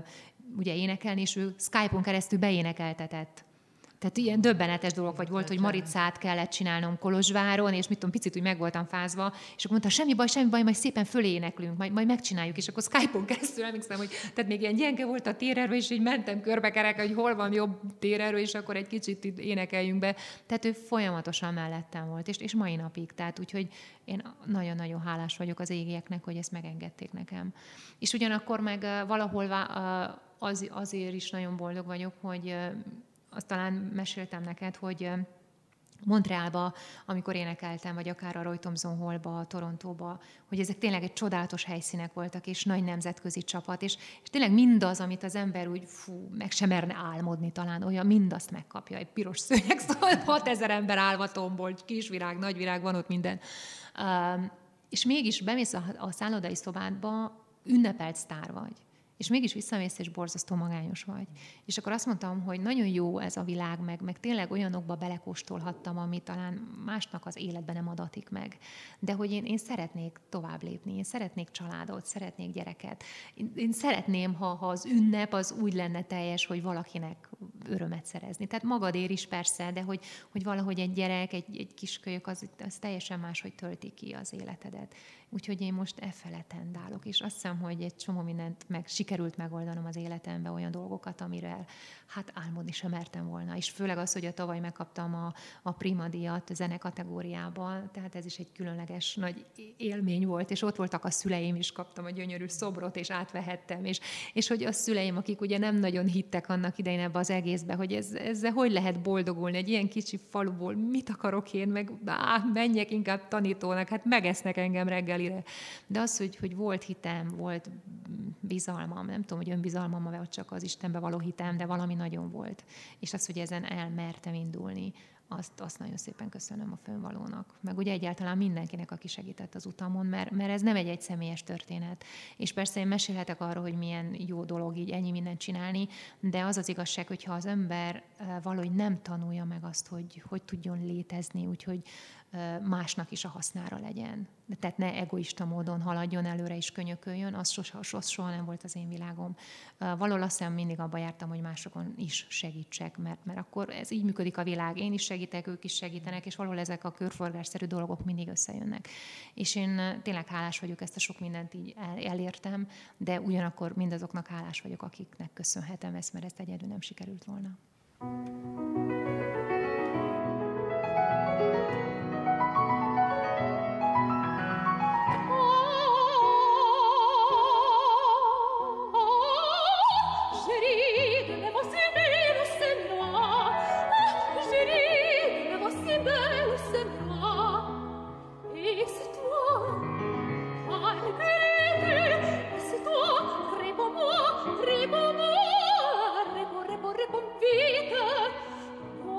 ugye énekelni, és ő Skype-on keresztül beénekeltetett. Tehát ilyen döbbenetes dolog, vagy volt, hogy Maricát kellett csinálnom Kolozsváron, és mit tudom, picit úgy meg voltam fázva, és akkor mondta, semmi baj, semmi baj, majd szépen föléneklünk, majd, majd megcsináljuk, és akkor Skype-on keresztül emlékszem, hogy tehát még ilyen gyenge volt a térerő, és így mentem körbekerek, hogy hol van jobb térerő, és akkor egy kicsit énekeljünk be. Tehát ő folyamatosan mellettem volt, és, és mai napig. Tehát úgyhogy én nagyon-nagyon hálás vagyok az égieknek, hogy ezt megengedték nekem. És ugyanakkor meg valahol az, azért is nagyon boldog vagyok, hogy azt talán meséltem neked, hogy Montrealba, amikor énekeltem, vagy akár a Roy Thompson Hallba, Torontóba, hogy ezek tényleg egy csodálatos helyszínek voltak, és nagy nemzetközi csapat, és, és tényleg mindaz, amit az ember úgy fú, meg sem merne álmodni talán, olyan mindazt megkapja, egy piros szőnyeg, szóval hatezer ember állva tombol, kisvirág, nagyvirág, van ott minden. Um, és mégis bemész a, a szállodai szobádba, ünnepelt sztár vagy. És mégis visszamész, és borzasztó magányos vagy. És akkor azt mondtam, hogy nagyon jó ez a világ, meg, meg tényleg olyanokba belekóstolhattam, ami talán másnak az életben nem adatik meg. De hogy én, én szeretnék tovább lépni, én szeretnék családot, szeretnék gyereket. Én, én szeretném, ha, ha az ünnep az úgy lenne teljes, hogy valakinek örömet szerezni. Tehát magadér is persze, de hogy, hogy valahogy egy gyerek, egy, egy kiskölyök, az, az teljesen máshogy tölti ki az életedet. Úgyhogy én most e fele tendálok, és azt hiszem, hogy egy csomó mindent meg sikerült megoldanom az életemben, olyan dolgokat, amire hát álmodni sem mertem volna. És főleg az, hogy a tavaly megkaptam a, a Prima díjat zene kategóriában, tehát ez is egy különleges nagy élmény volt, és ott voltak a szüleim is, kaptam a gyönyörű szobrot, és átvehettem, és, és hogy a szüleim, akik ugye nem nagyon hittek annak idején ebbe az egészbe, hogy ez, ezzel hogy lehet boldogulni egy ilyen kicsi faluból, mit akarok én, meg á, menjek inkább tanítónak, hát megesznek engem reggelire. De az, hogy, hogy volt hitem, volt bizalmam, nem tudom, hogy önbizalmam, vagy csak az Istenbe való hitem, de valami nagyon volt. És az, hogy ezen elmertem indulni, azt, azt nagyon szépen köszönöm a főnvalónak. Meg ugye egyáltalán mindenkinek, aki segített az utamon, mert, mert ez nem egy egyszemélyes történet. És persze én mesélhetek arról, hogy milyen jó dolog így ennyi mindent csinálni, de az az igazság, hogyha az ember valahogy nem tanulja meg azt, hogy hogy tudjon létezni, úgyhogy másnak is a hasznára legyen. Tehát ne egoista módon haladjon előre és könyököljön, az soha, az soha nem volt az én világom. Valahol azt hiszem, mindig abba jártam, hogy másokon is segítsek, mert, mert akkor ez így működik a világ. Én is segítek, ők is segítenek, és valahol ezek a körforgásszerű dolgok mindig összejönnek. És én tényleg hálás vagyok, ezt a sok mindent így elértem, de ugyanakkor mindazoknak hálás vagyok, akiknek köszönhetem ezt, mert ezt egyedül nem sikerült volna. Rebo, rebo, rebo, rebo, vite,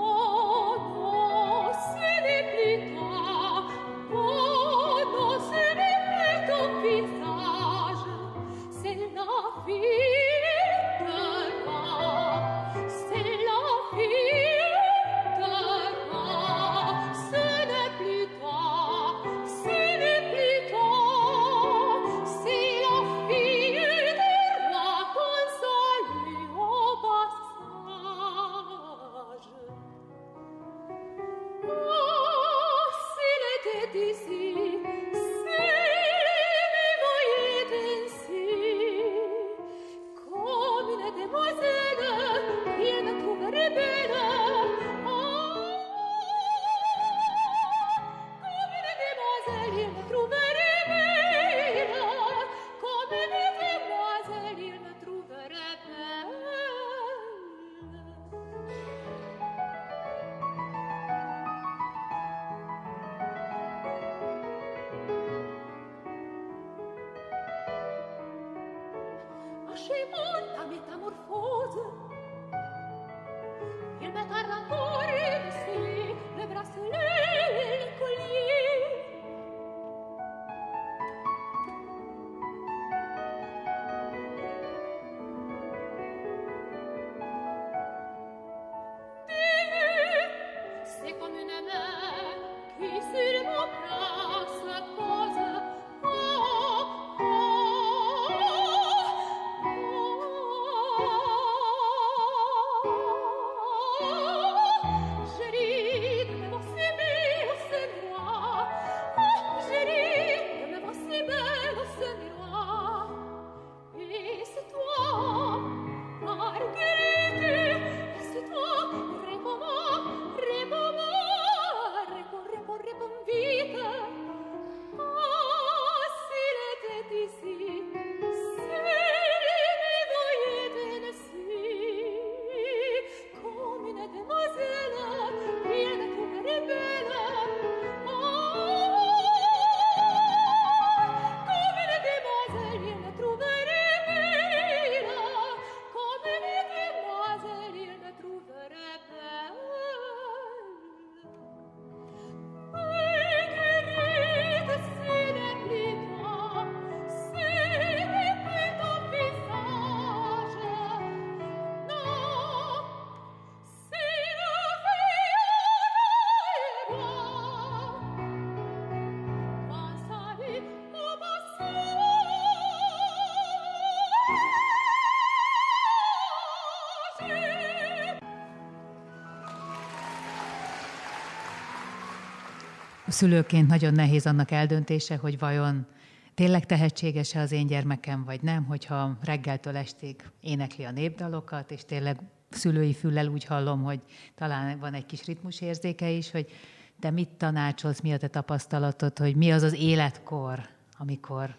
Szülőként nagyon nehéz annak eldöntése, hogy vajon tényleg tehetséges-e az én gyermekem, vagy nem, hogyha reggeltől estig énekli a népdalokat, és tényleg szülői füllel úgy hallom, hogy talán van egy kis ritmusérzéke is, hogy te mit tanácsolsz, mi a te tapasztalatod, hogy mi az az életkor, amikor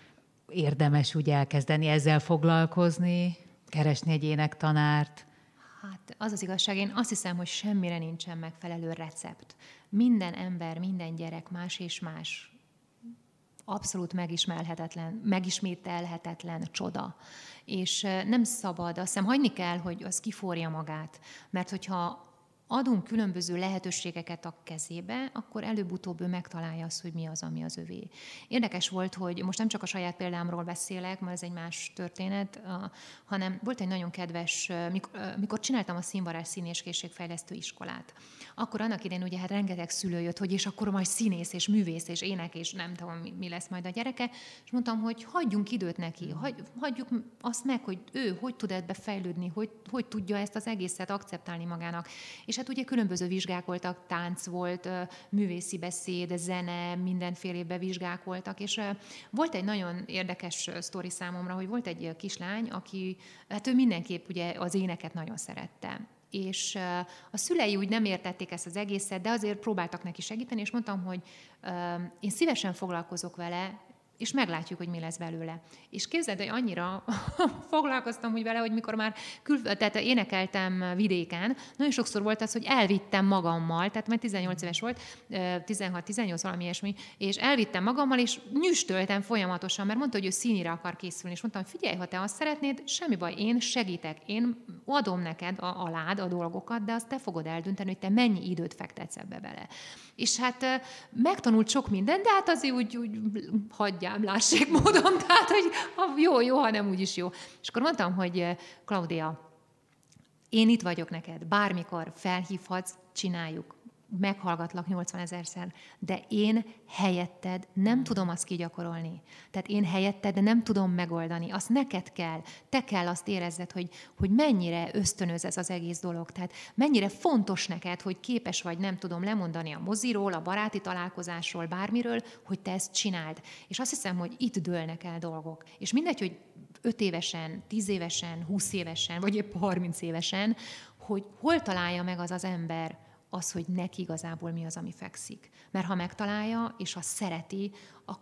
érdemes úgy elkezdeni ezzel foglalkozni, keresni egy énektanárt? Hát az az igazság, én azt hiszem, hogy semmire nincsen megfelelő recept. Minden ember, minden gyerek más és más. Abszolút megismerhetetlen, megismételhetetlen csoda. És nem szabad, azt hiszem hagyni kell, hogy az kiforja magát. Mert hogyha adunk különböző lehetőségeket a kezébe, akkor előbb-utóbb ő megtalálja azt, hogy mi az, ami az övé. Érdekes volt, hogy most nem csak a saját példámról beszélek, mert ez egy más történet, hanem volt egy nagyon kedves, mikor csináltam a Színvarázs Színéskészségfejlesztő iskolát, akkor annak idején ugye hát rengeteg szülő jött, hogy és akkor majd színész és művész és ének, és nem tudom, mi lesz majd a gyereke, és mondtam, hogy hagyjunk időt neki, hagy, hagyjuk azt meg, hogy ő hogy tud ebbe fejlődni, hogy, hogy tudja ezt az egészet akceptálni magának. És hát ugye különböző vizsgák voltak, tánc volt, művészi beszéd, zene, mindenfélébe vizsgák voltak, és volt egy nagyon érdekes sztori számomra, hogy volt egy kislány, aki, hát ő mindenképp ugye az éneket nagyon szerette. És a szülei úgy nem értették ezt az egészet, de azért próbáltak neki segíteni, és mondtam, hogy én szívesen foglalkozok vele, és meglátjuk, hogy mi lesz belőle. És képzeld, hogy annyira foglalkoztam úgy vele, hogy mikor már kül, tehát énekeltem vidéken, nagyon sokszor volt az, hogy elvittem magammal, tehát már tizennyolc éves volt, tizenhat-tizennyolc valami ilyesmi, és elvittem magammal, és nyüstöltem folyamatosan, mert mondta, hogy ő színire akar készülni, és mondtam, figyelj, ha te azt szeretnéd, semmi baj, én segítek, én adom neked a, a lád, a dolgokat, de azt te fogod eldönteni, hogy te mennyi időt fektetsz ebbe bele. És hát megtanult sok mindent, de hát azért úgy, úgy hagyjám, lássék módon, tehát, hogy jó, jó, ha nem úgyis jó. És akkor mondtam, hogy Klaudia, én itt vagyok neked, bármikor felhívhatsz, csináljuk. Meghallgatlak nyolcvanezerszer, de én helyetted nem tudom azt kigyakorolni. Tehát én helyetted nem tudom megoldani. Azt neked kell. Te kell azt érezzed, hogy, hogy mennyire ösztönöz ez az egész dolog. Tehát mennyire fontos neked, hogy képes vagy, nem tudom, lemondani a moziról, a baráti találkozásról, bármiről, hogy te ezt csináld. És azt hiszem, hogy itt dőlnek el dolgok. És mindegy, hogy öt évesen, tíz évesen, húsz évesen, vagy épp harminc évesen, hogy hol találja meg az az ember az, hogy neki igazából mi az, ami fekszik. Mert ha megtalálja, és ha szereti, akkor,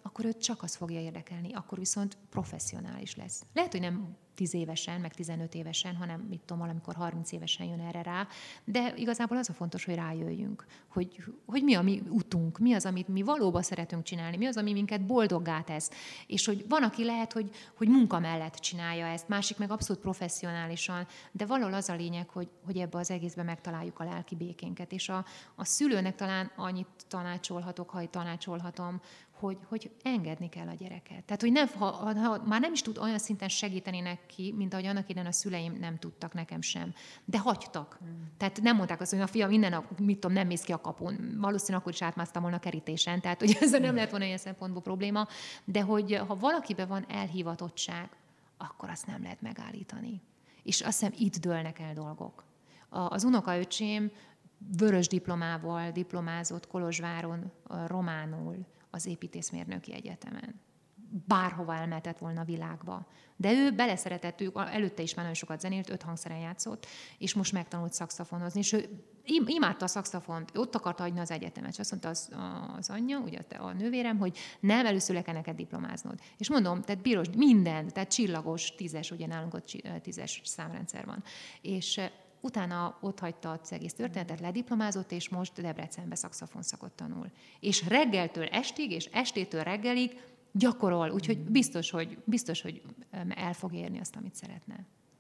akkor őt csak az fogja érdekelni, akkor viszont professzionális lesz. Lehet, hogy nem tíz évesen, meg tizenöt évesen, hanem mit tudom, valamikor harminc évesen jön erre rá, de igazából az a fontos, hogy rájöjjünk, hogy, hogy mi a mi utunk, mi az, amit mi valóban szeretünk csinálni, mi az, ami minket boldoggá tesz, és hogy van, aki lehet, hogy, hogy munka mellett csinálja ezt, másik meg abszolút professzionálisan, de valahol az a lényeg, hogy, hogy ebbe az egészben megtaláljuk a lelki békénket, és a, a szülőnek talán annyit tanácsolhatok, ha tanácsolhatom, Hogy, hogy engedni kell a gyereket. Tehát, hogy nem, ha, ha, ha már nem is tud olyan szinten segíteni neki, mint ahogy annak idején a szüleim nem tudtak, nekem sem. De hagytak. Mm. Tehát nem mondták azt, hogy a fiam minden nap, mit tudom, nem mész ki a kapun. Valószínűleg akkor is átmásztam volna a kerítésen. Tehát, hogy ezzel nem lehet volna ilyen szempontból probléma. De hogy ha valakiben van elhivatottság, akkor azt nem lehet megállítani. És azt hiszem, itt dőlnek el dolgok. A, az unokaöcsém vörös diplomával diplomázott Kolozsváron románul, az építészmérnöki egyetemen. Bárhova elmehetett volna a világba. De ő beleszeretett, ő előtte is már nagyon sokat zenélt, öt hangszeren játszott, és most megtanult szaxofonozni. És ő imádta a szaxofont, ott akarta hagyni az egyetemet. És azt mondta az, az anyja, ugye a nővérem, hogy nem, először le kell neked diplomáznod. És mondom, tehát bíros, minden, tehát csillagos, tízes, ugye nálunk ott tízes számrendszer van. És utána ott hagyta az egész történetet, lediplomázott, és most Debrecenbe szaxofonszakot tanul. És reggeltől estig, és estétől reggelig gyakorol, úgyhogy biztos, hogy, biztos, hogy el fog érni azt, amit szeretne.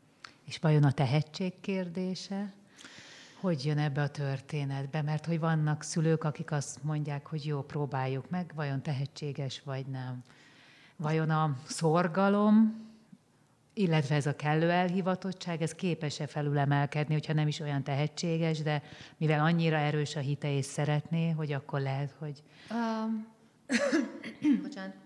És vajon a tehetség kérdése? Hogy jön ebbe a történetbe? Mert hogy vannak szülők, akik azt mondják, hogy jó, próbáljuk meg, vajon tehetséges vagy nem? Vajon a szorgalom, illetve ez a kellő elhivatottság, ez képes-e felülemelkedni, hogyha nem is olyan tehetséges, de mivel annyira erős a hite és szeretné, hogy akkor lehet, hogy... Um, bocsánat.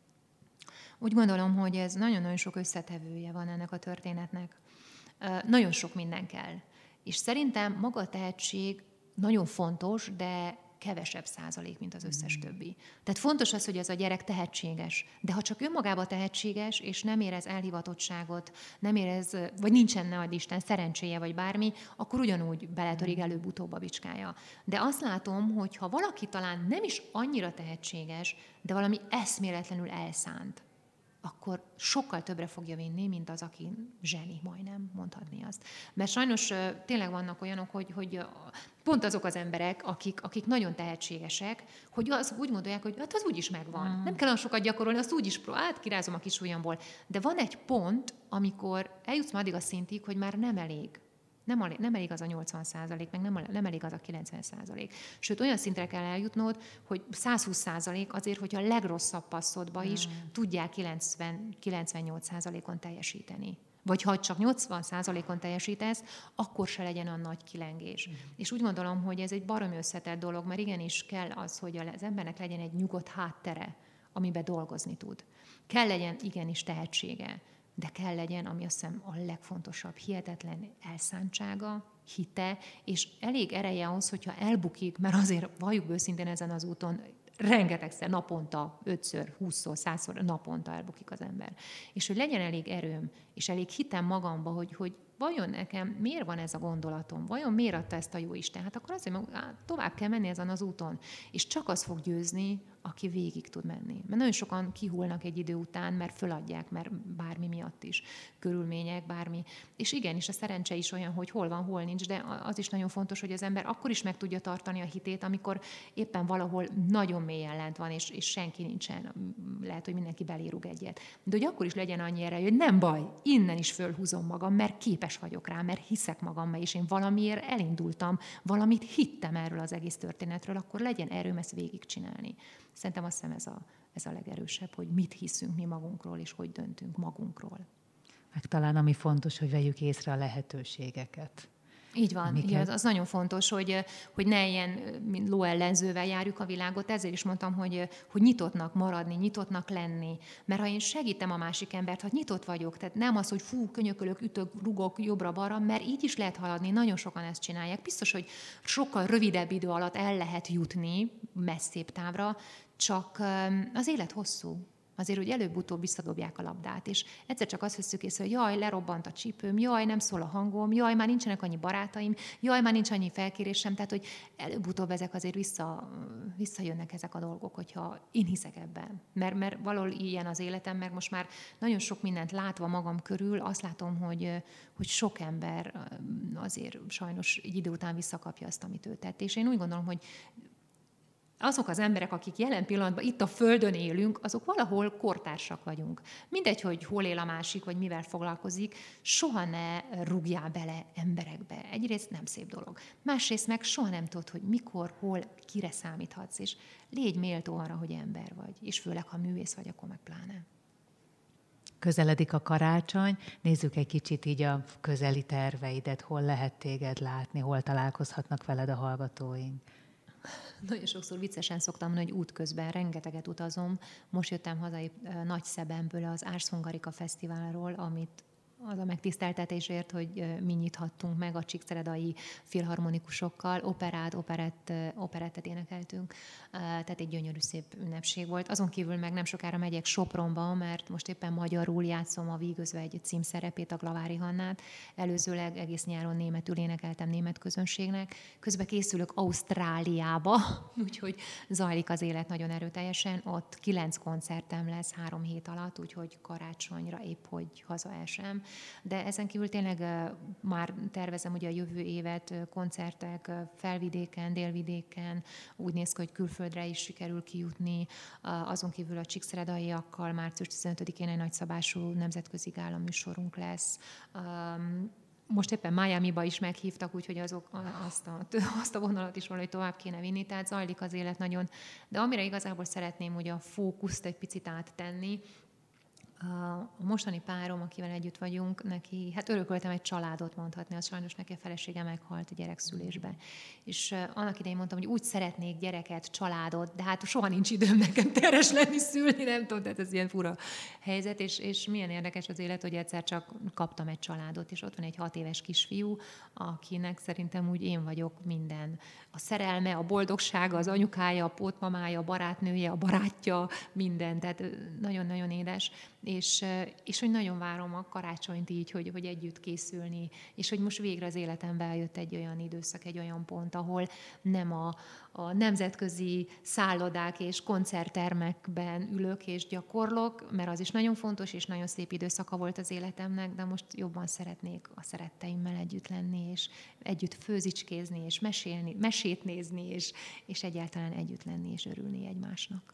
Úgy gondolom, hogy ez nagyon-nagyon sok összetevője van ennek a történetnek. Uh, nagyon sok minden kell. És szerintem maga a tehetség nagyon fontos, de kevesebb százalék, mint az összes többi. Tehát fontos az, hogy ez a gyerek tehetséges, de ha csak önmagában tehetséges, és nem érez elhivatottságot, nem érez, vagy nincsen, ne adj Isten, szerencséje, vagy bármi, akkor ugyanúgy beletörik előbb-utóbb a bicskája. De azt látom, hogy ha valaki talán nem is annyira tehetséges, de valami eszméletlenül elszánt, akkor sokkal többre fogja vinni, mint az, aki zseni, majdnem mondhatni azt. Mert sajnos tényleg vannak olyanok, hogy, hogy pont azok az emberek, akik, akik nagyon tehetségesek, hogy az, úgy gondolják, hogy hát az úgyis megvan. Mm. Nem kell olyan sokat gyakorolni, azt úgyis hát kirázom a kis ujjamból. De van egy pont, amikor eljutsz már addig a szintig, hogy már nem elég. Nem, elég, nem elég az a nyolcvan százalék, meg nem, nem elég az a kilencven százalék. Sőt, olyan szintre kell eljutnod, hogy száz húsz százalék azért, hogyha a legrosszabb passzodba is mm. tudják kilencven kilencvennyolc százalékon teljesíteni. Vagy ha csak nyolcvan százalékon teljesítesz, akkor se legyen a nagy kilengés. Mm. És úgy gondolom, hogy ez egy baromi összetett dolog, mert igenis kell az, hogy az embernek legyen egy nyugodt háttere, amiben dolgozni tud. Kell legyen igenis tehetsége, de kell legyen, ami azt hiszem a legfontosabb, hihetetlen elszántsága, hite, és elég ereje ahhoz, hogyha elbukik, mert azért valljuk őszintén ezen az úton, rengetegszer, naponta, ötször, húszszor, százszor naponta elbukik az ember. És hogy legyen elég erőm, és elég hitem magamba, hogy, hogy vajon nekem miért van ez a gondolatom, vajon miért adta ezt a Jóisten? Hát akkor azért tovább kell menni ezen az úton. És csak az fog győzni, aki végig tud menni. Mert nagyon sokan kihullnak egy idő után, mert föladják, mert bármi miatt is, körülmények, bármi. És igenis, a szerencse is olyan, hogy hol van, hol nincs, de az is nagyon fontos, hogy az ember akkor is meg tudja tartani a hitét, amikor éppen valahol nagyon mélyen lent van, és, és senki nincsen, lehet, hogy mindenki belérug egyet. De hogy akkor is legyen annyi erre, hogy nem baj, innen is fölhúzom magam, mert képes vagyok rá, mert hiszek magammal, és én valamiért elindultam, valamit hittem erről az egész történetről, akkor legyen erőm ezt végigcsinálni. Szerintem azt hiszem ez a, ez a legerősebb, hogy mit hiszünk mi magunkról, és hogy döntünk magunkról. Meg talán ami fontos, hogy vegyük észre a lehetőségeket. Így van, így az, az nagyon fontos, hogy, hogy ne ilyen lóellenzővel járjuk a világot. Ezért is mondtam, hogy, hogy nyitottnak maradni, nyitottnak lenni. Mert ha én segítem a másik embert, ha nyitott vagyok, tehát nem az, hogy fú, könyökölök, ütök, rugok jobbra-balra, mert így is lehet haladni, nagyon sokan ezt csinálják. Biztos, hogy sokkal rövidebb idő alatt el lehet jutni messzebb távra, csak az élet hosszú. azért, hogy előbb-utóbb visszadobják a labdát, és egyszer csak azt veszük észre, hogy jaj, lerobbant a csípőm, jaj, nem szól a hangom, jaj, már nincsenek annyi barátaim, jaj, már nincs annyi felkérésem, tehát, hogy előbb-utóbb ezek azért vissza, visszajönnek ezek a dolgok, hogyha én hiszek ebben. Mert, mert valahol ilyen az életem, meg most már nagyon sok mindent látva magam körül, azt látom, hogy, hogy sok ember azért sajnos egy idő után visszakapja azt, amit ő tett. És én úgy gondolom, hogy azok az emberek, akik jelen pillanatban itt a Földön élünk, azok valahol kortársak vagyunk. Mindegy, hogy hol él a másik, vagy mivel foglalkozik, soha ne rúgjál bele emberekbe. Egyrészt nem szép dolog. Másrészt meg soha nem tudod, hogy mikor, hol, kire számíthatsz, és légy méltó arra, hogy ember vagy. És főleg, ha művész vagy, akkor meg pláne. Közeledik a karácsony, nézzük egy kicsit így a közeli terveidet, hol lehet téged látni, hol találkozhatnak veled a hallgatóink. Nagyon sokszor viccesen szoktam mondani, hogy útközben rengeteget utazom. Most jöttem haza Nagyszebemből az Ars Hungarica Fesztiválról, amit az a megtiszteltetésért, hogy mi nyithattunk meg a csíkszeredai filharmonikusokkal, operát, operett, operettet énekeltünk, tehát egy gyönyörű szép ünnepség volt. Azon kívül meg nem sokára megyek Sopronba, mert most éppen magyarul játszom a Vígözve egy címszerepét, a Glavári Hannát. Előzőleg egész nyáron németül énekeltem német közönségnek. Közben készülök Ausztráliába, úgyhogy zajlik az élet nagyon erőteljesen. Ott kilenc koncertem lesz három hét alatt, úgyhogy karácsonyra épp hogy hazaesem. De ezen kívül tényleg uh, már tervezem ugye a jövő évet, uh, koncertek uh, felvidéken, délvidéken, úgy néz ki, hogy külföldre is sikerül kijutni. Uh, azon kívül a csíkszeredaiakkal március tizenötödikén egy nagyszabású nemzetközi gála műsorunk lesz. Um, Most éppen Miamiba is meghívtak, úgyhogy azok, azt, a, azt a vonalat is valahogy tovább kéne vinni, tehát zajlik az élet nagyon. De amire igazából szeretném ugye a fókuszt egy picit áttenni, a mostani párom, akivel együtt vagyunk, neki, hát örököltem egy családot, mondhatni, az sajnos neki a felesége meghalt a gyerekszülésben. És annak idején mondtam, hogy úgy szeretnék gyereket, családot, de hát soha nincs időm nekem terhes lenni, szülni, nem tudom, tehát ez ilyen fura helyzet, és, és milyen érdekes az élet, hogy egyszer csak kaptam egy családot, és ott van egy hat éves kisfiú, akinek szerintem úgy én vagyok minden. A szerelme, a boldogsága, az anyukája, a pótmamája, a barátnője, a barátja, minden, tehát nagyon-nagyon édes. És, és hogy nagyon várom a karácsonyt így, hogy, hogy együtt készülni, és hogy most végre az életemben eljött egy olyan időszak, egy olyan pont, ahol nem a, a nemzetközi szállodák és koncerttermekben ülök és gyakorlok, mert az is nagyon fontos, és nagyon szép időszaka volt az életemnek, de most jobban szeretnék a szeretteimmel együtt lenni, és együtt főzicskézni, és mesélni, mesét nézni, és, és egyáltalán együtt lenni, és örülni egymásnak.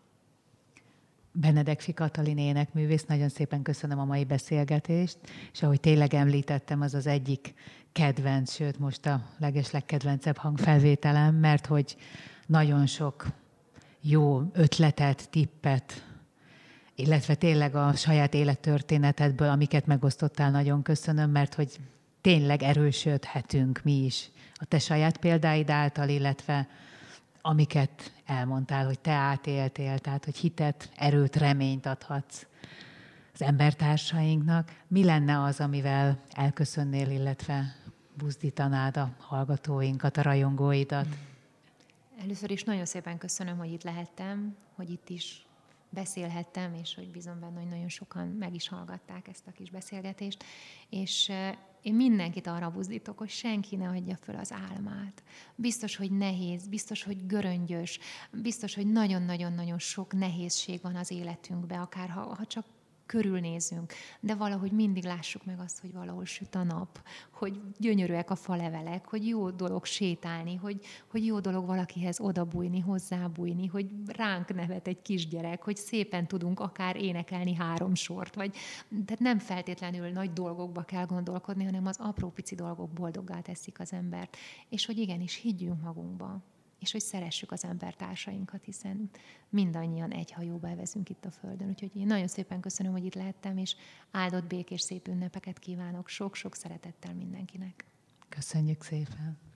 Benedek Katalin énekművész, nagyon szépen köszönöm a mai beszélgetést, és ahogy tényleg említettem, az az egyik kedvenc, sőt most a legeslegkedvencebb hangfelvételem, mert hogy nagyon sok jó ötletet, tippet, illetve tényleg a saját élettörténetedből, amiket megosztottál, nagyon köszönöm, mert hogy tényleg erősödhetünk mi is a te saját példáid által, illetve amiket elmondtál, hogy te átéltél, tehát hogy hitet, erőt, reményt adhatsz az embertársainknak. Mi lenne az, amivel elköszönnél, illetve buzdítanád a hallgatóinkat, a rajongóidat? Először is nagyon szépen köszönöm, hogy itt lehettem, hogy itt is beszélhettem, és hogy bízom benne, hogy nagyon sokan meg is hallgatták ezt a kis beszélgetést. És én mindenkit arra buzdítok, hogy senki ne adja föl az álmát. Biztos, hogy nehéz, biztos, hogy göröngyös, biztos, hogy nagyon-nagyon-nagyon sok nehézség van az életünkben, akár ha, ha csak körülnézünk, de valahogy mindig lássuk meg azt, hogy valahol süt a nap, hogy gyönyörűek a falevelek, hogy jó dolog sétálni, hogy, hogy jó dolog valakihez odabújni, hozzábújni, hogy ránk nevet egy kisgyerek, hogy szépen tudunk akár énekelni három sort, vagy, tehát nem feltétlenül nagy dolgokba kell gondolkodni, hanem az apró pici dolgok boldoggá teszik az embert. És hogy igenis higgyünk magunkba, és hogy szeressük az embertársainkat, hiszen mindannyian egy hajóba evezünk itt a Földön. Úgyhogy én nagyon szépen köszönöm, hogy itt lehettem, és áldott békés szép ünnepeket kívánok sok-sok szeretettel mindenkinek. Köszönjük szépen!